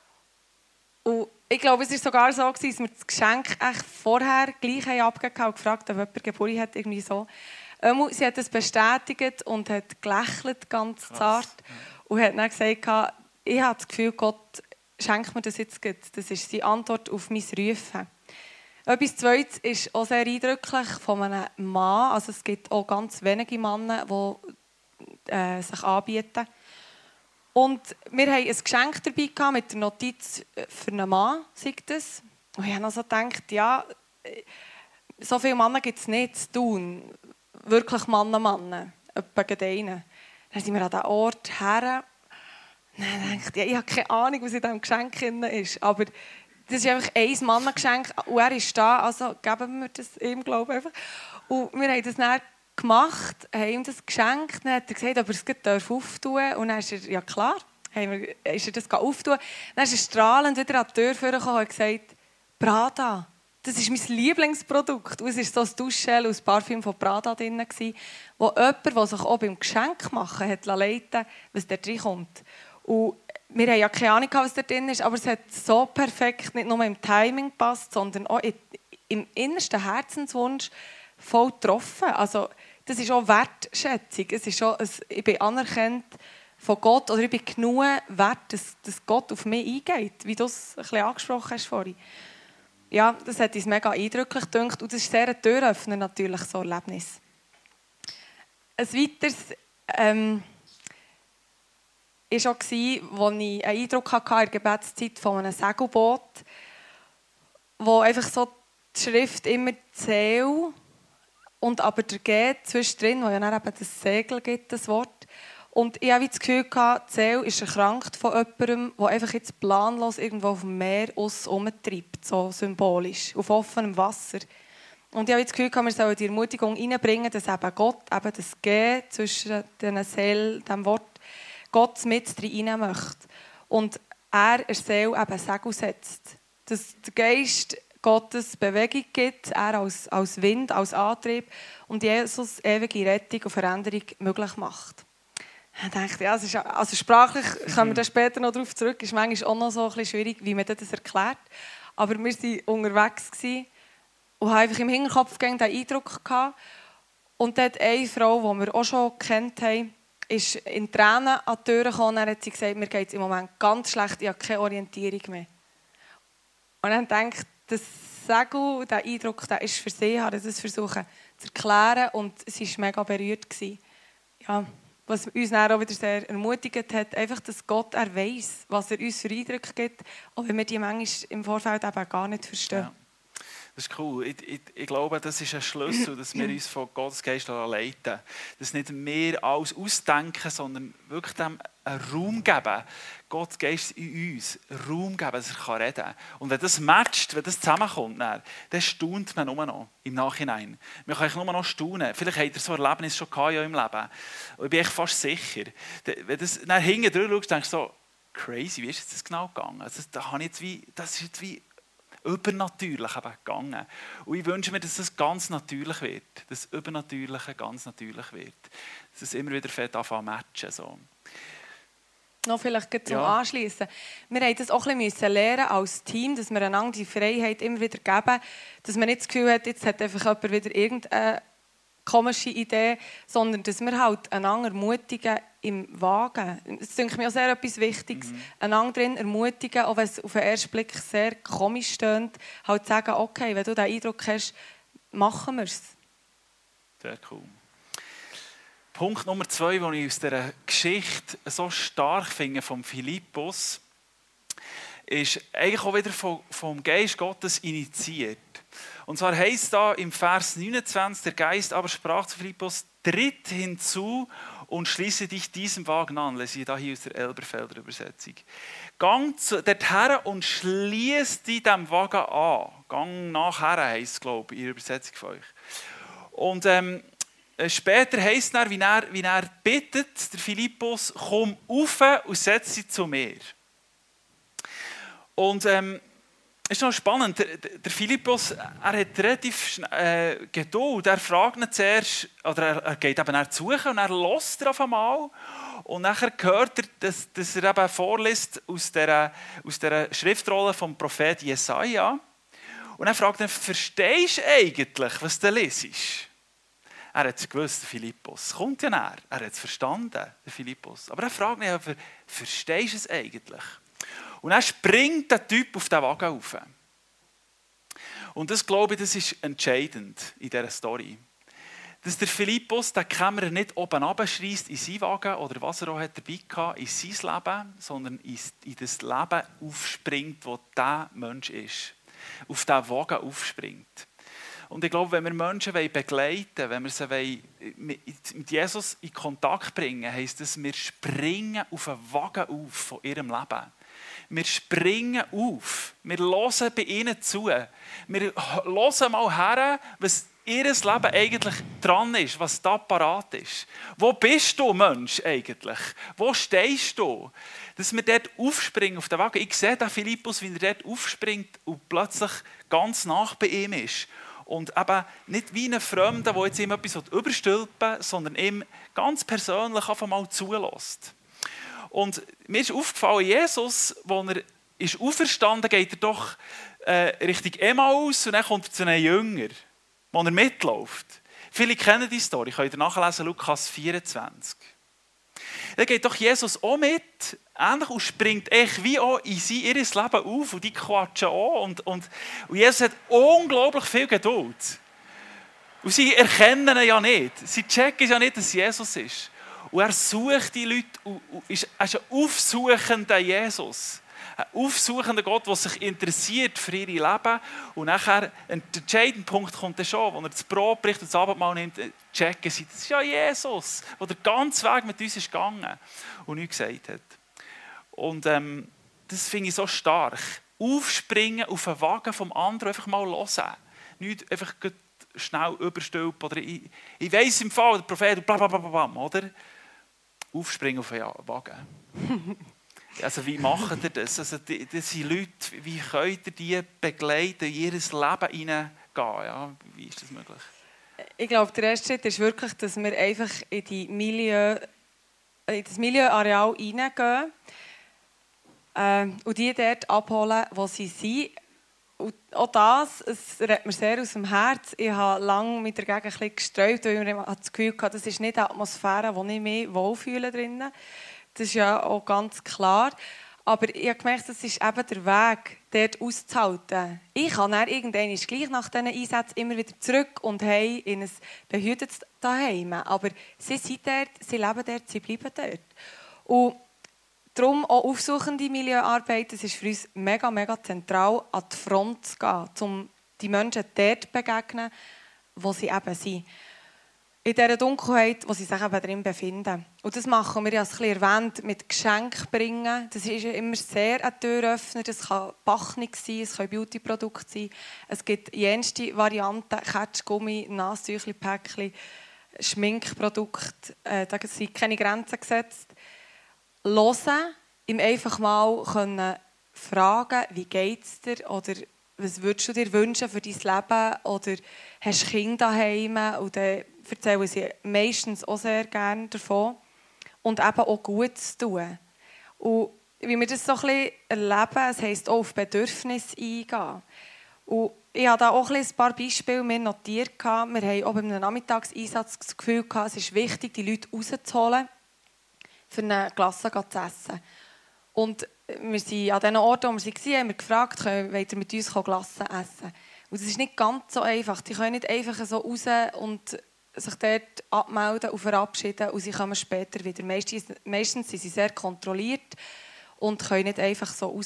Und ich glaube, es war sogar so, dass wir das Geschenk echt vorher gleich abgegeben haben und gefragt, ob jemand Geburt hat. Irgendwie so. Sie hat es bestätigt und hat gelächelt, ganz zart. Und hat dann gesagt, ich habe das Gefühl, Gott schenkt mir das jetzt gut. Das ist seine Antwort auf mein Rufen. Etwas Zweites ist auch sehr eindrücklich von einem Mann. Also es gibt auch ganz wenige Männer, die sich anbieten. Und wir hatten ein Geschenk dabei gehabt, mit der Notiz für einen Mann, sagt das. Und ich habe also gedacht, ja, so viele Männer gibt es nicht zu tun. Wirklich Männer. Etwa einen. Dann sind wir an diesen Ort her. Dann dachte ich, ich habe keine Ahnung, was in diesem Geschenk drin ist. Aber das ist einfach ein Mannengeschenk. Und er ist da, also geben wir das ihm, glaube ich, einfach. Und wir haben das dann gemacht, haben ihm das geschenkt. Dann hat er gesagt, ob er es auftun darf. Und dann ist er, ja klar, ist er das auftun. Dann ist er strahlend wieder an die Tür vorgekommen und gesagt, Prada, das ist mein Lieblingsprodukt. Und es war so ein Duschgel und ein Parfüm von Prada drin, wo jemand, der sich auch beim Geschenk machen hat leiten, was da reinkommt. Und wir haben ja keine Ahnung, was da drin ist, aber es hat so perfekt nicht nur im Timing gepasst, sondern auch im innersten Herzenswunsch voll getroffen. Also, das ist auch Wertschätzung. Es ist auch, ich bin anerkannt von Gott, oder ich bin genug wert, dass Gott auf mich eingeht, wie du es ein bisschen angesprochen hast vorhin. Ja, das hat uns mega eindrücklich gedacht und das ist sehr ein Türöffner natürlich, so ein Erlebnis. Ein weiteres war auch, als ich einen Eindruck hatte in der Gebetszeit von einem Segelboot, wo einfach so die Schrift immer «Zähl» und aber der «G» zwischendrin, wo ja dann eben das Segel gibt, das Wort. Und ich hatte das Gefühl, «Zähl» ist erkrankt von jemandem, der einfach jetzt planlos irgendwo auf dem Meer herumtreibt, so symbolisch, auf offenem Wasser. Und ich habe das Gefühl, wir sollen die Ermutigung reinbringen, dass eben Gott, eben das «G» zwischen den Seelen, dem Wort, Gott mit rein möchte. Und er der Seele eben Segel setzt. Dass der Geist Gottes Bewegung gibt, er als Wind, als Antrieb und Jesus ewige Rettung und Veränderung möglich macht. Ich dachte, ja, also sprachlich kommen wir dann später noch darauf zurück, ist manchmal auch noch so ein bisschen schwierig, wie man das erklärt. Aber wir waren unterwegs und haben einfach im Hinterkopf den Eindruck gehabt. Und dort eine Frau, die wir auch schon kennt haben, ist in Tränen an die Tür gekommen und hat sie gesagt, mir geht es im Moment ganz schlecht, ich habe keine Orientierung mehr. Und dann denke ich, das Segel, der Eindruck, der ist für sie, habe das versuchen zu erklären und sie war mega berührt. Ja, was uns dann auch wieder sehr ermutigt hat, einfach, dass Gott weiss, was er uns für Eindrücke gibt, auch wenn wir die manchmal im Vorfeld eben gar nicht verstehen. Ja. Das ist cool. Ich glaube, das ist ein Schlüssel, dass wir uns von Gottes Geist leiten. Dass nicht wir alles ausdenken, sondern wirklich dem einen Raum geben. Gottes Geist in uns Raum geben, dass er reden kann. Und wenn das matcht, wenn das zusammenkommt, dann staunt man nur noch im Nachhinein. Man kann nur noch staunen. Vielleicht habt ihr so ein Erlebnis schon gehabt in eurem Leben. Und ich bin echt fast sicher. Wenn du dann hinten drüber schaust, denkst du so, crazy, wie ist das genau gegangen? Also, das ist jetzt wie übernatürlich gegangen. Und ich wünsche mir, dass das ganz natürlich wird. Dass das Übernatürliche ganz natürlich wird. Dass es immer wieder anfangen matchen. So. Noch vielleicht zum Anschliessen. Wir mussten das auch ein bisschen lernen als Team, dass wir einander die Freiheit immer wieder geben. Dass man nicht das Gefühl hat, jetzt hat einfach jemand wieder irgendeine komische Idee, sondern dass wir halt einander ermutigen im Wagen. Es ist mir auch sehr etwas Wichtiges. Einander drin ermutigen, auch wenn es auf den ersten Blick sehr komisch stöhnt, halt sagen, okay, wenn du den Eindruck hast, machen wir es. Sehr cool. Punkt Nummer 2, den ich aus dieser Geschichte so stark finde, von Philippus, ist eigentlich auch wieder vom Geist Gottes initiiert. Und zwar heisst es da im Vers 29, der Geist aber sprach zu Philippus, tritt hinzu und schließe dich diesem Wagen an. Lese ich hier aus der Elberfelder Übersetzung. Gang dorthin und schließ dich dem Wagen an. Gang nachher, heisst es, glaube ich, in der Übersetzung von euch. Und später heisst es dann, wie er bittet, der Philippus, komm rauf und setz dich zu mir. Und es ist noch spannend, der Philippus, er hat relativ Geduld. Er fragt ihn zuerst, oder er geht eben nach suchen und er hört auf einmal. Und nachher hört er, dass er eben vorliest aus der Schriftrolle vom Prophet Jesaja. Und er fragt ihn, verstehst du eigentlich, was du liest? Er hat es gewusst, der Philippus. Es kommt ja näher. Er hat es verstanden, der Philippus. Aber er fragt ihn, verstehst du es eigentlich? Und dann springt der Typ auf den Wagen rauf. Und das, glaube ich, das ist entscheidend in dieser Story. Dass der Philippus den Kämmerer nicht oben runterschreisst in seinen Wagen oder was er auch dabei hatte, in sein Leben, sondern in das Leben aufspringt, wo dieser Mensch ist. Auf diesen Wagen aufspringt. Und ich glaube, wenn wir Menschen begleiten wollen, wenn wir sie mit Jesus in Kontakt bringen, heisst das, wir springen auf einen Wagen auf von ihrem Leben. Wir springen auf. Wir hören bei ihnen zu. Wir hören mal her, was ihr Leben eigentlich dran ist, was da parat ist. Wo bist du, Mensch, eigentlich? Wo stehst du? Dass wir dort aufspringen auf den Wagen. Ich sehe den Philippus, wie er dort aufspringt und plötzlich ganz nah bei ihm ist. Und eben nicht wie ein Fremder, der jetzt ihm etwas überstülpen will, sondern ihm ganz persönlich einfach mal zulässt. Und mir ist aufgefallen, Jesus, als er ist auferstanden, geht er doch Richtung Emmaus und dann kommt er zu einem Jünger, wo er mitläuft. Viele kennen die Story, könnt ihr nachlesen, Lukas 24. Da geht doch Jesus auch mit, ähnlich, und springt echt wie auch in ihr Leben auf und die quatschen auch. Und Jesus hat unglaublich viel Geduld. Und sie erkennen ihn ja nicht. Sie checken ja nicht, dass Jesus ist. Und er sucht die Leute und ist ein aufsuchender Jesus. Ein aufsuchender Gott, der sich interessiert für ihr Leben. Und nachher, ein entscheidender Punkt kommt dann schon, als er das Brot bricht und das Abendmahl nimmt, checken sie, das ist ja Jesus, der den ganzen Weg mit uns ist gegangen und nichts gesagt hat. Und das finde ich so stark. Aufspringen auf einen Wagen vom anderen, einfach mal hören. Nicht einfach schnell überstülpen. Oder ich weiss im Fall, der Prophet, blablabla, oder? Aufspringen auf einen Wagen. Also wie macht ihr das? Also das sind Leute, wie könnt ihr die begleiten, in ihr Leben hineingehen? Ja, wie ist das möglich? Ich glaube, der erste Schritt ist wirklich, dass wir einfach in das Milieuareal hineingehen und die dort abholen, wo sie sind. Und auch das redet mir sehr aus dem Herz. Ich habe lange mit der Gegend ein bisschen gesträubt, weil ich das Gefühl hatte, das ist nicht eine Atmosphäre, wo ich mich wohlfühle drinnen. Das ist ja auch ganz klar. Aber ich habe gemerkt, das ist eben der Weg, dort auszuhalten. Ich kann dann irgendwann gleich nach diesen Einsätzen immer wieder zurück und heim in ein behütetes Daheim. Aber sie sind dort, sie leben dort, sie bleiben dort. Und darum auch aufsuchende Milieuarbeit, das ist für uns mega, mega zentral, an die Front zu gehen, um die Menschen dort zu begegnen, wo sie eben sind. In dieser Dunkelheit, wo sie sich eben drin befinden. Und das machen wir ja, als erwähnt, mit Geschenk bringen. Das ist immer sehr ein Türöffner. Das kann Bachnung sein, es können Beautyprodukte sein. Es gibt jenste Varianten, Ketschgummi, Nasstüchli, Päckchen, Schminkprodukte. Da sind keine Grenzen gesetzt. Hören, ihm einfach mal können fragen, wie geht es dir? Oder was würdest du dir wünschen für dein Leben? Oder hast du Kinder daheim? Und dann erzählen sie meistens auch sehr gerne davon. Und eben auch gut zu tun. Und wie wir das so ein bisschen erleben, es heisst auch auf Bedürfnisse eingehen. Und ich habe da auch ein paar Beispiele mir notiert. Wir haben auch bei einem Nachmittagseinsatz das Gefühl, es ist wichtig, die Leute rauszuholen, für eine Glasse zu essen. Und wir sind an den Orten, wo wir waren, haben wir gefragt, wollt ihr mit uns Glasse essen? Und das ist nicht ganz so einfach. Die können nicht einfach so raus und sich dort abmelden und verabschieden und sie kommen später wieder. Meistens sind sie sehr kontrolliert und können nicht einfach so raus.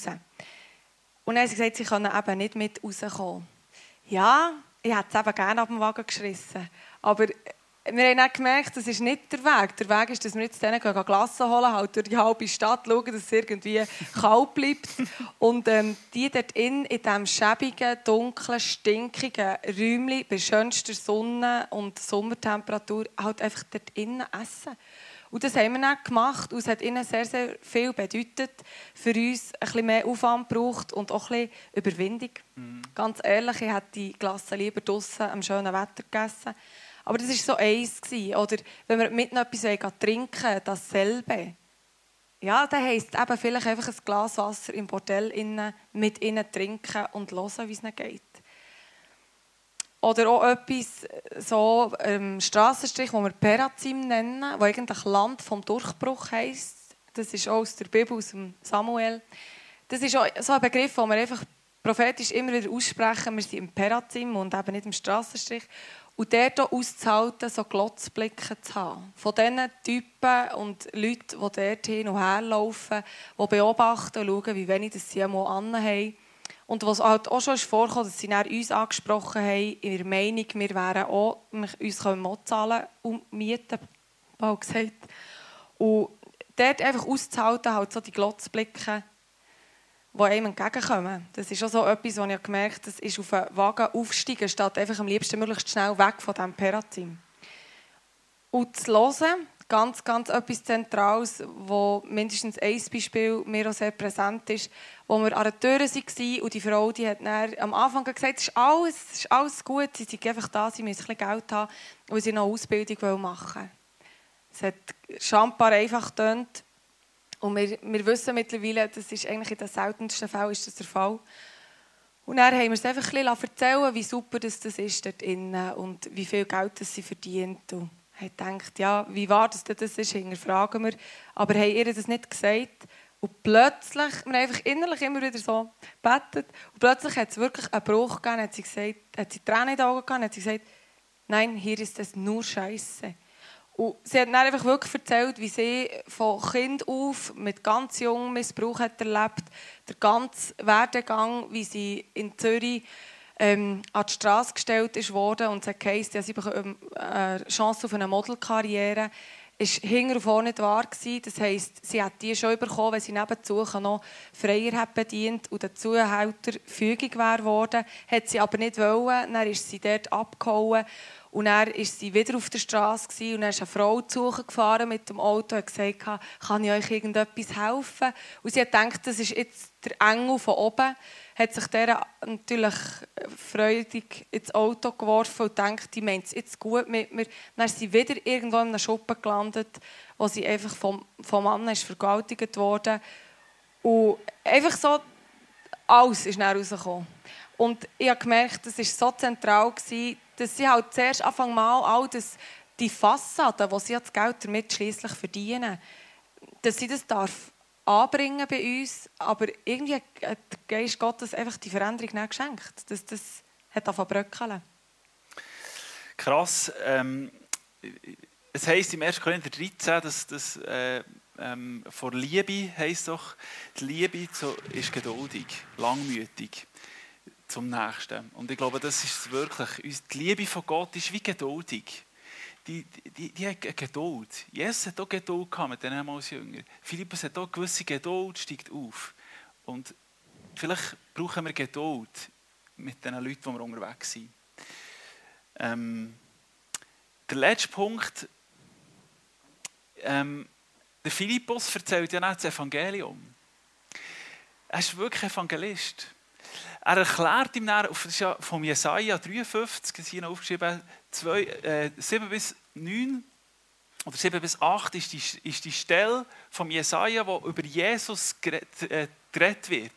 Und dann haben sie gesagt, sie können eben nicht mit rauskommen. Ja, ich hätte es eben gerne ab dem Wagen geschrissen. Aber wir haben dann gemerkt, das ist nicht der Weg. Der Weg ist, dass wir jetzt denen Glasse holen, halt durch die halbe Stadt schauen, dass es irgendwie kalt bleibt. Und die dort in diesem schäbigen, dunklen, stinkigen Räumchen bei schönster Sonne und Sommertemperatur halt einfach dort innen essen. Und das haben wir dann gemacht und es hat ihnen sehr, sehr viel bedeutet. Für uns ein bisschen mehr Aufwand gebraucht und auch ein bisschen Überwindung. Ganz ehrlich, ich hätte die Glasse lieber draussen am schönen Wetter gegessen. Aber das war so eins. Oder wenn wir mit noch etwas trinken wollen, dasselbe. Ja, dann heisst es eben vielleicht einfach ein Glas Wasser im Bordell mit ihnen trinken und hören, wie es ihnen geht. Oder auch etwas, so Strassenstrich, den wir Perazim nennen, das eigentlich Land vom Durchbruch heisst. Das ist auch aus der Bibel, aus dem Samuel. Das ist auch so ein Begriff, den wir einfach prophetisch immer wieder aussprechen. Wir sind im Perazim und eben nicht im Strassenstrich. Und dort auch auszuhalten, so Glotzblicke zu haben. Von diesen Typen und Leuten, die dort hin und her laufen, die beobachten und schauen, wie wenig sie einmal anhaben. Und was halt auch schon vorkam, dass sie uns angesprochen haben, in der Meinung, wir wären auch, uns können auch zahlen und mieten, bald gesagt. Und dort einfach auszuhalten, halt so die Glotzblicke, die einem entgegenkommen. Das ist auch so etwas, was ich gemerkt habe, das ist auf einen Wagen aufsteigen, statt einfach am liebsten möglichst schnell weg von diesem Perazim. Und zu hören, ganz, ganz etwas Zentrales, wo mindestens ein Beispiel mir auch sehr präsent ist, wo wir an der Tür waren und die Frau, die hat dann am Anfang gesagt, es ist alles gut, sie sind einfach da, sie müssen ein bisschen Geld haben, weil sie noch eine Ausbildung machen wollen. Es hat schambar einfach getönt. Und wir wissen mittlerweile, das ist eigentlich in den seltensten Fällen ist das der Fall. Und dann haben wir es einfach ein bisschen erzählen, wie super das ist dort innen und wie viel Geld das sie verdient. Und haben gedacht, ja, wie wahr das ist, hinterfragen wir. Aber haben ihr das nicht gesagt. Und plötzlich, wir haben einfach innerlich immer wieder so gebetet. Und plötzlich hat es wirklich einen Bruch gegeben. Hat sie Tränen in die Augen gehabt, hat sie gesagt, nein, hier ist es nur Scheiße. Und sie hat dann einfach wirklich erzählt, wie sie von Kind auf mit ganz jungem Missbrauch hat erlebt, der ganze Werdegang, wie sie in Zürich an die Straße gestellt ist worden und es hat geheißen, ja, sie bekommt eine Chance auf eine Modelkarriere. Es war hinten und vorne nicht wahr gewesen. Das heisst, sie hat die schon bekommen, wenn sie nebenzu noch Freier hat bedient und der Zuhälter fügig wäre worden. Hat sie aber nicht wollen. Dann ist sie dort abgehauen. Und dann war sie wieder auf der Straße und dann ist eine Frau zu Suche gefahren mit dem Auto und hat gesagt, kann ich euch irgendetwas helfen? Und sie hat gedacht, das ist jetzt der Engel von oben. Hat sich der natürlich freudig ins Auto geworfen und denkt, die meint es jetzt gut mit mir. Dann ist sie wieder irgendwo in einem Schuppen gelandet, wo sie einfach vom Mann ist vergewaltigt wurde. Und einfach so, alles ist dann rausgekommen. Und ich habe gemerkt, das war so zentral, dass sie halt zuerst Anfang mal all die Fassaden, die sie das Geld damit schliesslich verdienen, dass sie das darf anbringen bei uns, aber irgendwie hat der Geist Gottes einfach die Veränderung nicht geschenkt. Das hat angefangen zu bröckeln. Krass. Es heisst im 1. Korinther 13, dass vor Liebe heisst doch, die Liebe ist geduldig, langmütig zum Nächsten. Und ich glaube, das ist es wirklich. Die Liebe von Gott ist wie geduldig. Die hat Geduld. Jesus hat auch Geduld gehabt mit den Emmaus-Jüngern. Philippus hat auch gewisse Geduld, steigt auf. Und vielleicht brauchen wir Geduld mit den Leuten, die wir unterwegs sind. Der letzte Punkt. Der Philippus erzählt ja nicht das Evangelium. Er ist wirklich Evangelist. Er erklärt ihm dann, das ist ja vom Jesaja 53, das hier noch aufgeschrieben, 7 bis 9 oder 7 bis 8 ist die Stelle vom Jesaja, wo über Jesus geredet wird.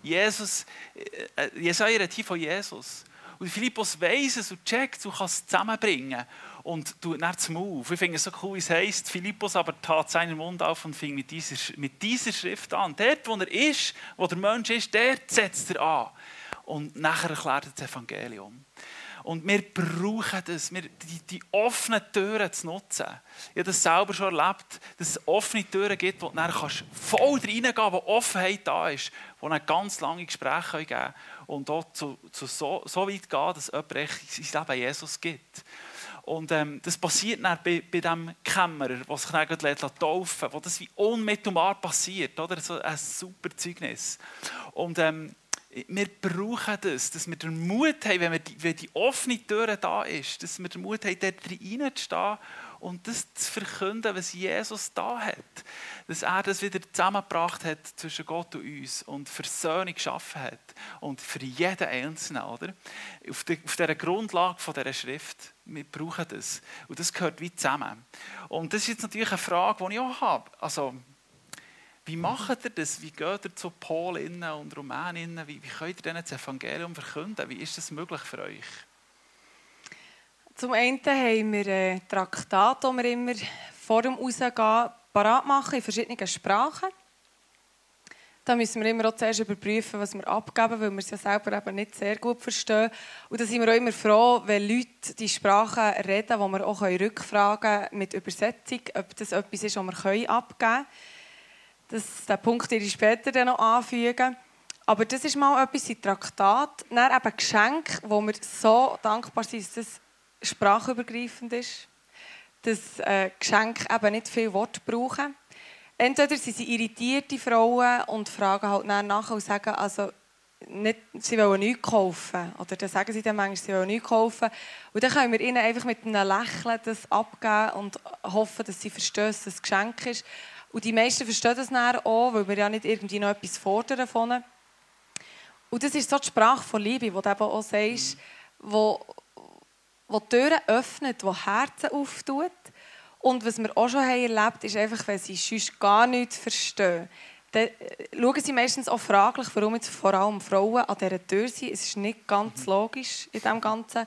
Jesaja redet hier von Jesus. Und Philippus weiss es und checkt und kann es zusammenbringen. Und tut dann zum auf. Ich finde es so cool, wie es heisst, Philippus aber tat seinen Mund auf und fing mit dieser Schrift an. Dort, wo er ist, wo der Mensch ist, dort setzt er an. Und nachher erklärt er das Evangelium. Und wir brauchen das, die offenen Türen zu nutzen. Ich habe das selber schon erlebt, dass es offene Türen gibt, wo du dann voll reingehen kannst, wo Offenheit da ist, wo dann ganz lange Gespräche geben können und dort so weit gehen, dass jemand sein Leben Jesus gibt. Und das passiert dann bei diesem Kämmerer, der sich dann taufen lässt, wo das wie unmittelbar passiert. Oder? So ein super Zeugnis. Und wir brauchen das, dass wir den Mut haben, wenn die offene Tür da ist, dass wir den Mut haben, dort reinzustehen und das zu verkünden, was Jesus da hat. Dass er das wieder zusammengebracht hat zwischen Gott und uns und Versöhnung geschaffen hat. Und für jeden Einzelnen, oder? Auf dieser Grundlage von dieser Schrift. Wir brauchen das. Und das gehört wie zusammen. Und das ist jetzt natürlich eine Frage, die ich auch habe. Also, wie macht ihr das? Wie geht ihr zu Polen und Rumänen? Wie könnt ihr denen das Evangelium verkünden? Wie ist das möglich für euch? Zum einen haben wir ein Traktat, das wir immer vor dem Rausgehen parat machen in verschiedenen Sprachen. Da müssen wir immer auch zuerst überprüfen, was wir abgeben, weil wir es ja selber eben nicht sehr gut verstehen. Und da sind wir auch immer froh, wenn Leute die Sprachen reden, wo wir auch rückfragen können mit Übersetzung, ob das etwas ist, was wir abgeben können. Den Punkt werde ich später dann noch anfügen. Aber das ist mal etwas im Traktat. Dann eben Geschenke, wo wir so dankbar sind, dass das sprachübergreifend ist. Dass Geschenke eben nicht viel Wort brauchen. Entweder sind sie irritierte Frauen und fragen halt nach und sagen, also nicht, sie wollen nichts kaufen. Oder dann sagen sie dann manchmal, sie wollen nichts kaufen. Und dann können wir ihnen einfach mit einem Lächeln das abgeben und hoffen, dass sie verstehen, dass es ein Geschenk ist. Und die meisten verstehen das dann auch, weil wir ja nicht irgendwie noch etwas fordern von ihnen. Und das ist so die Sprache von Liebe, die du eben auch sagst, die Türen öffnet, die Herzen auftut. Und was wir auch schon erlebt haben, ist einfach, wenn sie sonst gar nichts verstehen, dann schauen sie meistens auch fraglich, warum jetzt vor allem Frauen an dieser Tür sind. Es ist nicht ganz logisch in diesem ganzen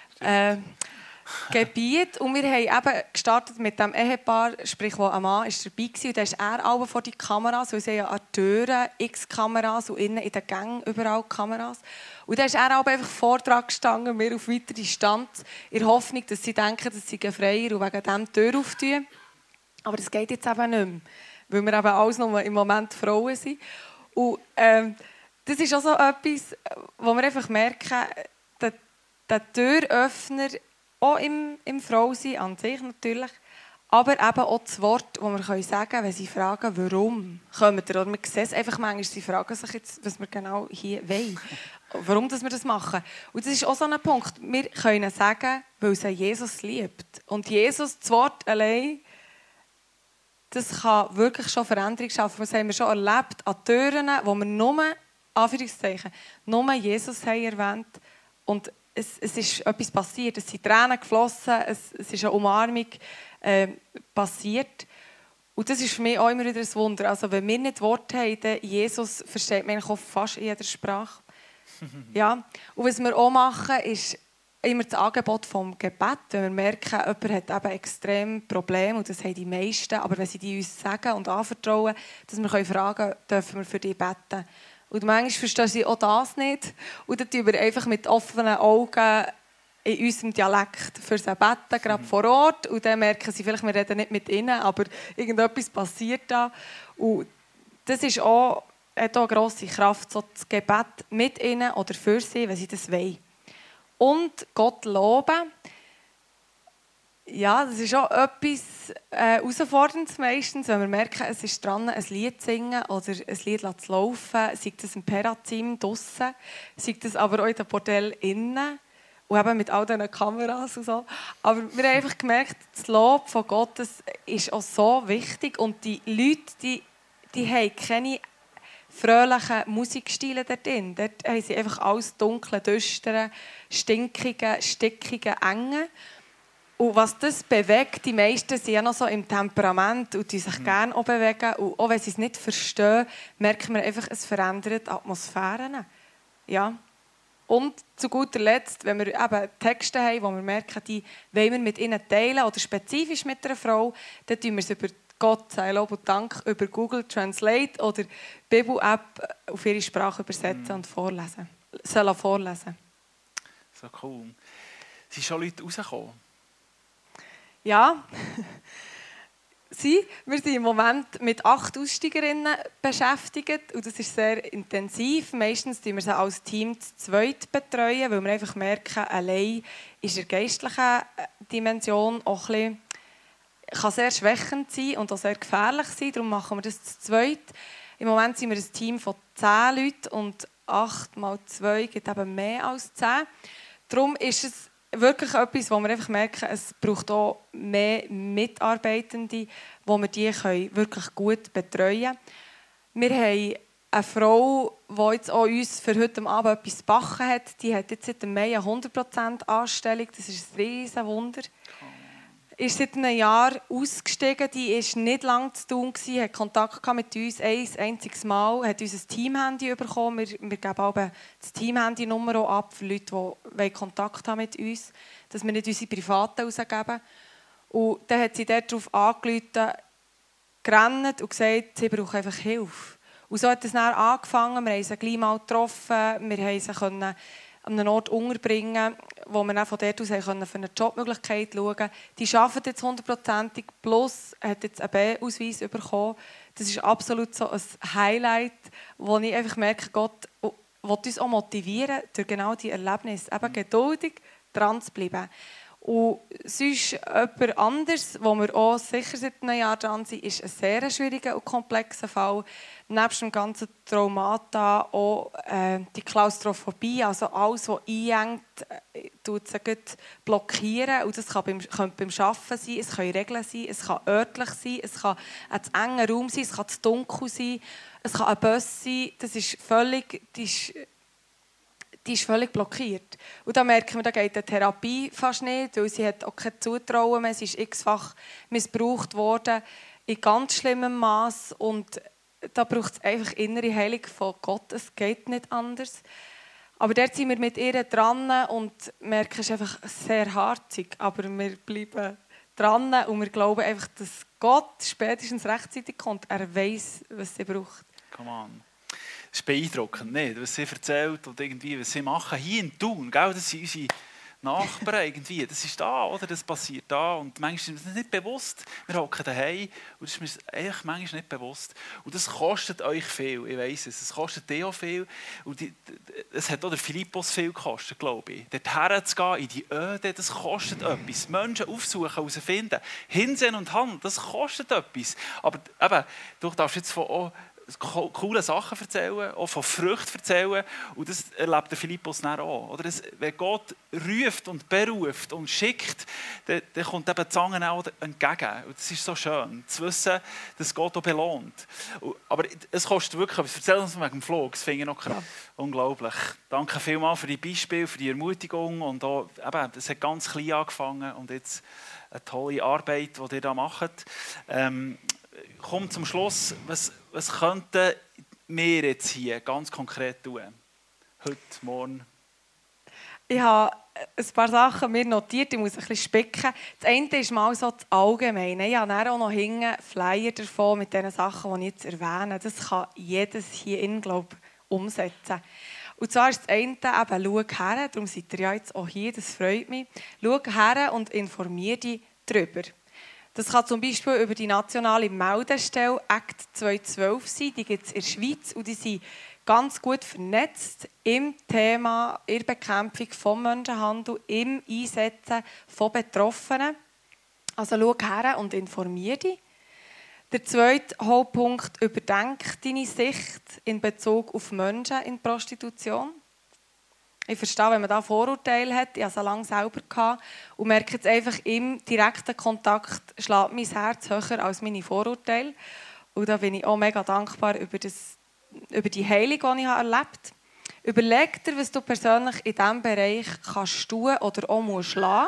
Gebiet. Und wir haben eben gestartet mit dem Ehepaar, sprich, wo ein Mann ist dabei war. Und dann ist er auch vor die Kameras, weil sie haben ja an Türen x Kameras und innen in den Gängen überall Kameras. Und dann ist er auch einfach Vortrag gestanden, wir auf weiter Distanz, in der Hoffnung, dass sie denken, dass sie freier und wegen dem die Tür auftun. Aber das geht jetzt eben nicht mehr, weil wir eben alles nur im Moment Frauen sind. Und das ist auch so etwas, wo wir einfach merken, der Türöffner, auch im Frausein an sich natürlich, aber eben auch das Wort, das wir sagen können, wenn sie fragen, warum kommen wir. Oder wir sehen es einfach manchmal, sie fragen sich jetzt, was wir genau hier wollen. Warum wir das machen. Und das ist auch so ein Punkt. Wir können sagen, weil sie Jesus liebt. Und Jesus, das Wort allein, das kann wirklich schon Veränderung schaffen. Das haben wir schon erlebt an Türen, wo wir nur, Anführungszeichen, nur Jesus haben erwähnt. Und es ist etwas passiert. Es sind Tränen geflossen, es ist eine Umarmung passiert. Und das ist für mich auch immer wieder ein Wunder. Also wenn wir nicht Worte haben, dann Jesus versteht man auch fast in jeder Sprache. Ja. Und was wir auch machen, ist immer das Angebot vom Gebet. Wenn wir merken, jemand hat eben extrem Probleme, und das haben die meisten, aber wenn sie die uns sagen und anvertrauen, dass wir fragen können, dürfen wir für die beten. Und manchmal verstehen sie auch das nicht. Und dann tun wir einfach mit offenen Augen in unserem Dialekt für sie beten, gerade vor Ort. Und dann merken sie vielleicht, wir reden nicht mit ihnen, aber irgendetwas passiert da. Und das ist auch, hat auch eine grosse Kraft, so das Gebet mit ihnen oder für sie, wenn sie das wollen. Und Gott loben. Ja, das ist auch etwas Herausforderndes meistens, wenn wir merken, es ist dran, ein Lied zu singen oder ein Lied zu laufen, sei das im Perazim draussen, sei das aber auch in dem Bordell innen und eben mit all diesen Kameras und so. Aber wir haben einfach gemerkt, das Lob von Gott ist auch so wichtig und die Leute, die haben keine fröhlichen Musikstile dort drin. Dort haben sie einfach alles dunkle, düstere, stinkige, stickige, enge. Und was das bewegt, die meisten sind ja noch so im Temperament und die sich gerne auch bewegen. Und auch wenn sie es nicht verstehen, merkt man einfach, es verändert Atmosphären. Ja. Und zu guter Letzt, wenn wir eben Texte haben, wo wir merken, die wollen wir mit ihnen teilen oder spezifisch mit einer Frau, dann tun wir es über Gott sei Lob und Dank über Google Translate oder Bibel-App auf ihre Sprache übersetzen und vorlesen. So cool. Sind schon Leute rausgekommen? Ja, wir sind im Moment mit 8 Aussteigerinnen beschäftigt und das ist sehr intensiv. Meistens betreuen wir sie als Team zu zweit, weil wir einfach merken, allein ist in der geistlichen Dimension auch ein bisschen, kann sehr schwächend sein und auch sehr gefährlich sein. Darum machen wir das zu zweit. Im Moment sind wir ein Team von 10 Leuten und 8 mal 2 gibt eben mehr als 10. Darum ist es wirklich etwas, wo wir einfach merken, es braucht auch mehr Mitarbeitende, wo wir die wirklich gut betreuen können. Wir haben eine Frau, die jetzt auch uns für heute Abend etwas gebacken hat. Die hat jetzt seit Mai eine 100% Anstellung. Das ist ein riesen Wunder. Ist seit einem Jahr ausgestiegen. Die war nicht lange zu tun, hat Kontakt mit uns ein einziges Mal, hat uns ein Teamhandy bekommen. Wir geben auch das Teamhandy-Nummer ab für Leute, die Kontakt haben mit uns, dass wir nicht unsere Privaten rausgeben. Und dann hat sie darauf angerufen, gerannt und gesagt, sie braucht einfach Hilfe. Und so hat es dann angefangen. Wir haben sie gleich mal getroffen. Wir haben sie an einem Ort unterbringen, wo wir dann von dort aus für eine Jobmöglichkeit schauen konnten. Die arbeiten jetzt 100%, plus hat jetzt einen B-Ausweis bekommen. Das ist absolut so ein Highlight, wo ich einfach merke, Gott will uns auch motivieren, durch genau diese Erlebnisse eben geduldig dran zu bleiben. Und sonst jemand anderes, wo wir auch sicher seit einem Jahr dran sind, ist ein sehr schwieriger und komplexer Fall. Nebst dem ganzen Traumata auch die Klaustrophobie, also alles, was einengt, tut sie blockieren. Und das könnte beim Arbeiten sein, es können Regeln sein, es kann örtlich sein, es kann ein zu enger Raum sein, es kann zu dunkel sein, es kann ein Bus sein. Das ist völlig... Die ist völlig blockiert. Und da merken wir, da geht die Therapie fast nicht, weil sie hat auch kein Zutrauen mehr. Sie ist x-fach missbraucht worden, in ganz schlimmem Maß. Und da braucht es einfach innere Heilung von Gott. Es geht nicht anders. Aber dort sind wir mit ihr dran und merken, es ist einfach sehr harzig. Aber wir bleiben dran und wir glauben einfach, dass Gott spätestens rechtzeitig kommt. Er weiss, was sie braucht. Come on. Das ist beeindruckend, nicht? Was sie erzählt und irgendwie, was sie machen. Hier in Thun, gell? Das sind unsere Nachbarn irgendwie. Das ist da, oder? Das passiert da. Und manchmal ist es nicht bewusst. Wir hocken daheim und das ist mir eigentlich manchmal nicht bewusst. Und das kostet euch viel, ich weiss es. Es kostet dir auch viel. Und es hat auch der Philippus viel gekostet, glaube ich. Dort herzugehen, in die Öde, das kostet etwas. Menschen aufsuchen, herausfinden. Hinsehen und Handeln, das kostet etwas. Aber eben, du darfst jetzt von coole Sachen erzählen, auch von Früchten erzählen. Und das erlebt der Philippus dann auch. Oder wenn Gott ruft und beruft und schickt, dann kommt eben die Zange auch entgegen. Und das ist so schön, zu wissen, dass Gott auch belohnt. Aber es kostet wirklich, erzähl uns wegen dem Flug, das finde ich noch unglaublich. Danke vielmals für die Beispiele, für die Ermutigung. Und auch, eben, es hat ganz klein angefangen und jetzt eine tolle Arbeit, die ihr da macht. Kommt zum Schluss, was könnten wir jetzt hier ganz konkret tun? Heute, morgen? Ich habe ein paar Sachen mir notiert, ich muss ein bisschen spicken. Das eine ist mal so das Allgemeine. Ich habe dann auch noch hinten Flyer davon mit den Sachen, die ich jetzt erwähne. Das kann jedes hier in, glaube ich, umsetzen. Und zwar ist das eine eben, schau her, darum seid ihr ja jetzt auch hier, das freut mich. Schau her und informiere dich darüber. Das kann zum Beispiel über die nationale Meldestelle Act 212 sein. Die gibt es in der Schweiz und die sind ganz gut vernetzt im Thema in der Bekämpfung von Menschenhandel, im Einsetzen von Betroffenen. Also schau her und informiere dich. Der zweite Hauptpunkt: Überdenk deine Sicht in Bezug auf Menschen in Prostitution. Ich verstehe, wenn man da Vorurteile hat, ich hatte es lange selber und merke jetzt einfach, im direkten Kontakt schlägt mein Herz höher als meine Vorurteile. Und da bin ich auch mega dankbar über die Heilung, die ich erlebt habe. Überleg dir, was du persönlich in diesem Bereich kannst tun oder auch musst lassen.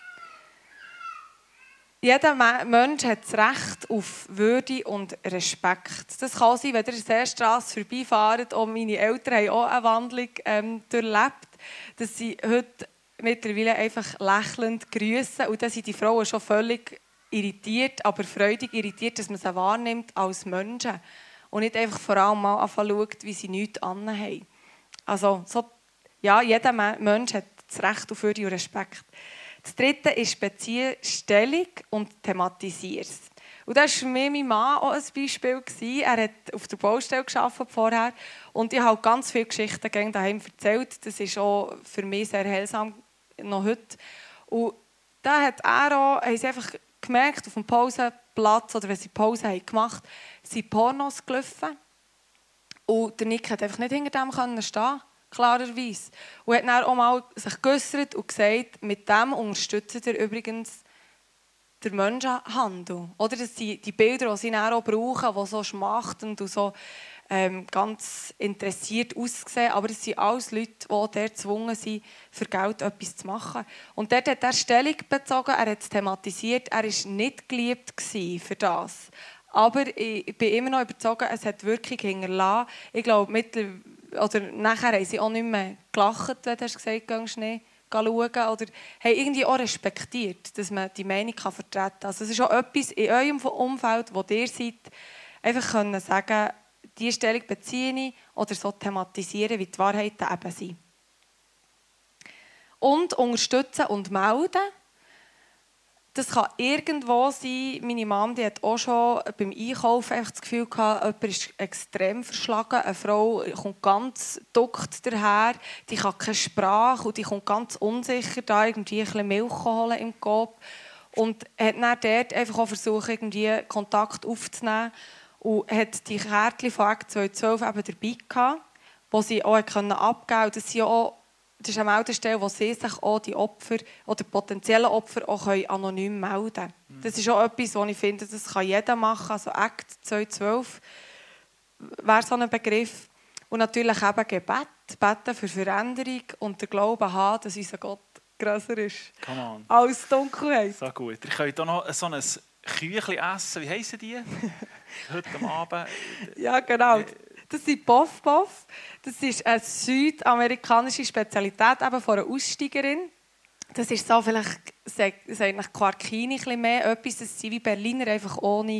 Jeder Mensch hat das Recht auf Würde und Respekt. Das kann sein, wenn ihr an der Straße vorbeifahrt. Auch meine Eltern haben auch eine Wandlung durchlebt, dass sie heute mittlerweile einfach lächelnd grüßen. Und dann sind die Frauen schon völlig irritiert, aber freudig irritiert, dass man sie wahrnimmt als Menschen. Und nicht einfach vor allem mal schaut, wie sie nichts anhaben. Also, ja, jeder Mensch hat das Recht auf Würde und Respekt. Das dritte ist, beziehe Stellung und thematisiere es. Und das war für mich mein Mann auch ein Beispiel. Er hat auf der Baustelle gearbeitet vorher. Und ich habe ganz viele Geschichten daheim erzählt. Das ist auch für mich sehr heilsam, noch heute. Und da hat er auch, haben sie einfach gemerkt, auf dem Pausenplatz, oder wenn sie Pause haben gemacht, sind Pornos gelaufen. Und der Nick konnte einfach nicht hinter dem stehen. Klarerweise. Und hat dann auch mal sich geäussert und gesagt, mit dem unterstützt er übrigens den Menschenhandel. Oder das sind die Bilder, die sie dann auch brauchen, die so schmachtend und so ganz interessiert aussehen. Aber es sind alles Leute, die dort gezwungen sind, für Geld etwas zu machen. Und dort hat er Stellung bezogen, er hat es thematisiert, er war nicht geliebt für das. Aber ich bin immer noch überzeugt, es hat Wirkung hinterlassen. Ich glaube, nachher haben sie auch nicht mehr gelacht, wenn du gesagt hast, geh schauen. Oder haben irgendwie auch respektiert, dass man die Meinung vertreten kann. Also es ist auch etwas in eurem Umfeld, wo ihr seid, einfach können sagen, diese Stellung beziehe ich oder so thematisieren, wie die Wahrheiten eben sind. Und unterstützen und melden. Das kann irgendwo sein. Meine Mom die hat auch schon beim Einkaufen einfach das Gefühl gehabt, jemand ist extrem verschlagen. Eine Frau kommt ganz duckt daher, die kann keine Sprache und die kommt ganz unsicher da irgendwie ein bisschen Milch holen im Coop. Und hat dann dort einfach auch versucht, irgendwie Kontakt aufzunehmen. Und hat die Kärtchen von Act 2012 eben dabei gehabt, die sie auch abgeben konnte. Das ist eine Meldestelle, wo sie sich auch die Opfer oder potenzielle Opfer auch anonym melden können. Das ist auch etwas, was ich finde, das kann jeder machen. Also Act 2012 wäre so ein Begriff. Und natürlich eben Gebet. Beten für Veränderung und der Glauben haben, dass unser Gott grösser ist als die Dunkelheit. So gut. Ihr könnt auch noch so ein Küchli essen. Wie heissen die? Heute am Abend. Ja, genau. Das sind Poff Poff. Das ist eine südamerikanische Spezialität eben von einer Aussteigerin. Das ist so vielleicht eigentlich Quarkini mehr etwas. Das sind wie Berliner, einfach ohne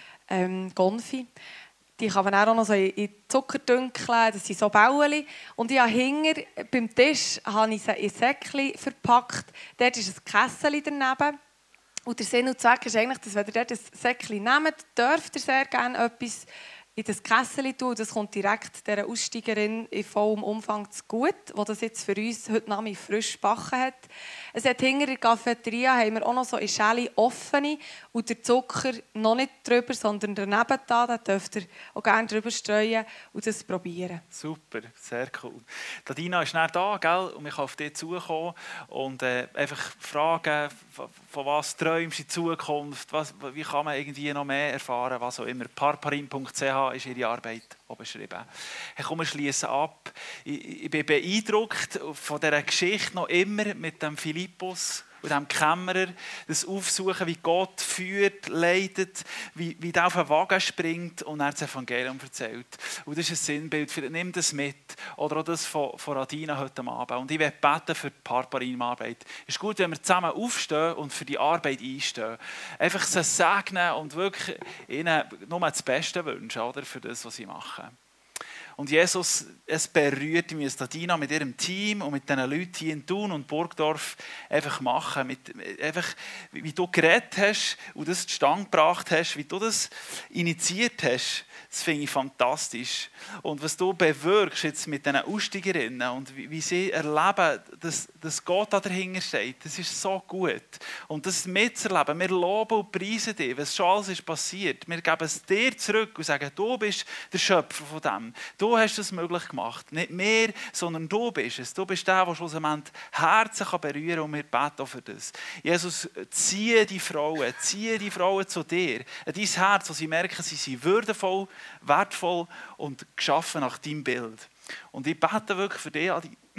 Konfi. Die kann man auch noch so in Zucker dünkeln. Das sind so Bäuerchen. Und ich habe hinten beim Tisch habe ich sie in Säckchen verpackt. Dort ist ein Kessel daneben. Und der Sinn und Zweck ist eigentlich, dass wenn ihr dort ein Säckchen nehmt, dürft ihr sehr gerne etwas in das Kessel tun. Das kommt direkt dieser Aussteigerin in vollem Umfang zu gut, die das jetzt für uns heute Nachmittag frisch gebacken hat. Es hat hinter der Cafeteria haben wir auch noch so in Schäli offene und der Zucker noch nicht drüber, sondern daneben da. Da dürft ihr auch gerne drüber streuen und das probieren. Super, sehr cool. Dina ist dann da, gell? Und ich kann auf dich zukommen und einfach fragen, von was träumst du in Zukunft, wie kann man irgendwie noch mehr erfahren, was auch immer. Parparin.ch ist ihre Arbeit beschrieben. Hey, komm, wir schließen ab. Ich bin beeindruckt von dieser Geschichte noch immer mit dem Philippus und dem Kämmerer, das Aufsuchen, wie Gott führt, leitet, wie der auf den Wagen springt und er das Evangelium erzählt. Und das ist ein Sinnbild. Nimm das mit. Oder auch das von Adina heute Abend. Und ich werde beten für die Parparin-Arbeit. Es ist gut, wenn wir zusammen aufstehen und für die Arbeit einstehen. Einfach sie segnen und wirklich ihnen nur das Beste wünschen, oder, für das, was sie machen. Und Jesus, es berührt mich, dass Dina mit ihrem Team und mit den Leuten hier in Thun und Burgdorf einfach machen. Einfach, wie du geredet hast und das zustande gebracht hast, wie du das initiiert hast, das finde ich fantastisch. Und was du bewirkst jetzt mit diesen Aussteigerinnen und wie sie erleben, dass Gott da dahinter steht, das ist so gut. Und das mitzuerleben, wir loben und preisen dich, was schon alles ist passiert. Wir geben es dir zurück und sagen, du bist der Schöpfer von dem. Du hast es möglich gemacht. Nicht mehr, sondern du bist es. Du bist der schlussendlich Herzen berühren kann und wir beten auch für das. Jesus, ziehe die Frauen zu dir. An dein Herz, wo sie merken, sie sind würdevoll, wertvoll und geschaffen nach deinem Bild. Und ich bete wirklich für dich,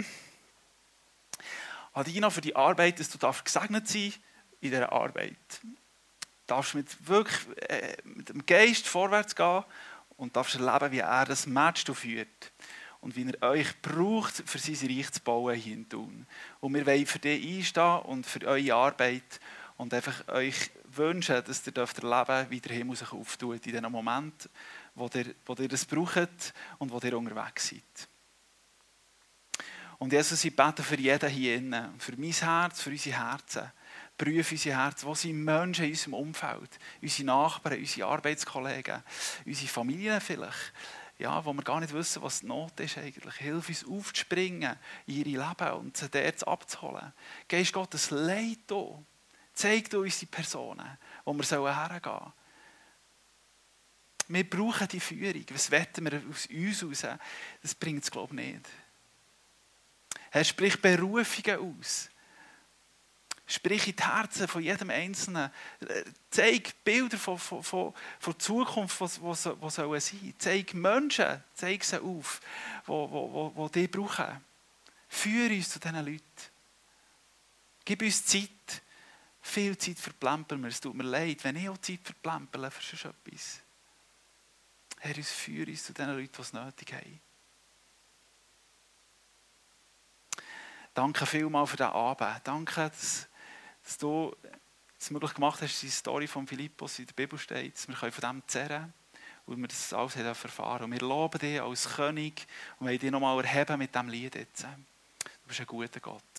Adina, für die Arbeit, dass du gesegnet sein in dieser Arbeit. Du darfst mit dem Geist vorwärts gehen und darfst erleben, wie er das Match führt und wie er euch braucht, für sein Reich zu bauen hier in Thun. Und wir wollen für dich einstehen und für eure Arbeit und einfach euch wünschen, dass ihr erleben dürft, wie der Himmel sich auftut in diesen Momenten, wo ihr das braucht und wo ihr unterwegs seid. Und Jesus, ich bete für jeden hier innen, für mein Herz, für unsere Herzen. Prüfe unser Herz. Wo sind Menschen in unserem Umfeld? Unsere Nachbarn, unsere Arbeitskollegen, unsere Familien vielleicht, ja, wo wir gar nicht wissen, was die Not ist eigentlich. Hilf uns aufzuspringen in ihre Leben und sie dort abzuholen. Geist Gottes, leid hier. Zeig dir uns die Personen, wo wir hergehen sollen. Wir brauchen die Führung. Was wollen wir aus uns raus? Das bringt es, glaube ich, nicht. Herr, sprich Berufungen aus. Sprich in die Herzen von jedem Einzelnen. Zeig Bilder von Zukunft, die sollen sein. Zeig Menschen, zeig sie auf, die dich brauchen. Führe uns zu diesen Leuten. Gib uns Zeit. Viel Zeit verplempern wir. Es tut mir leid, wenn ich auch Zeit verplempere für so etwas. Herr, führe uns zu den Leuten, die es nötig haben. Danke vielmals für diesen Abend. Danke, dass du es möglich gemacht hast, die Story von Philippus in der Bibel steht, dass wir von dem zehren weil wir das alles haben erfahren. Und wir loben dich als König und wollen dich nochmal erheben mit diesem Lied jetzt. Du bist ein guter Gott.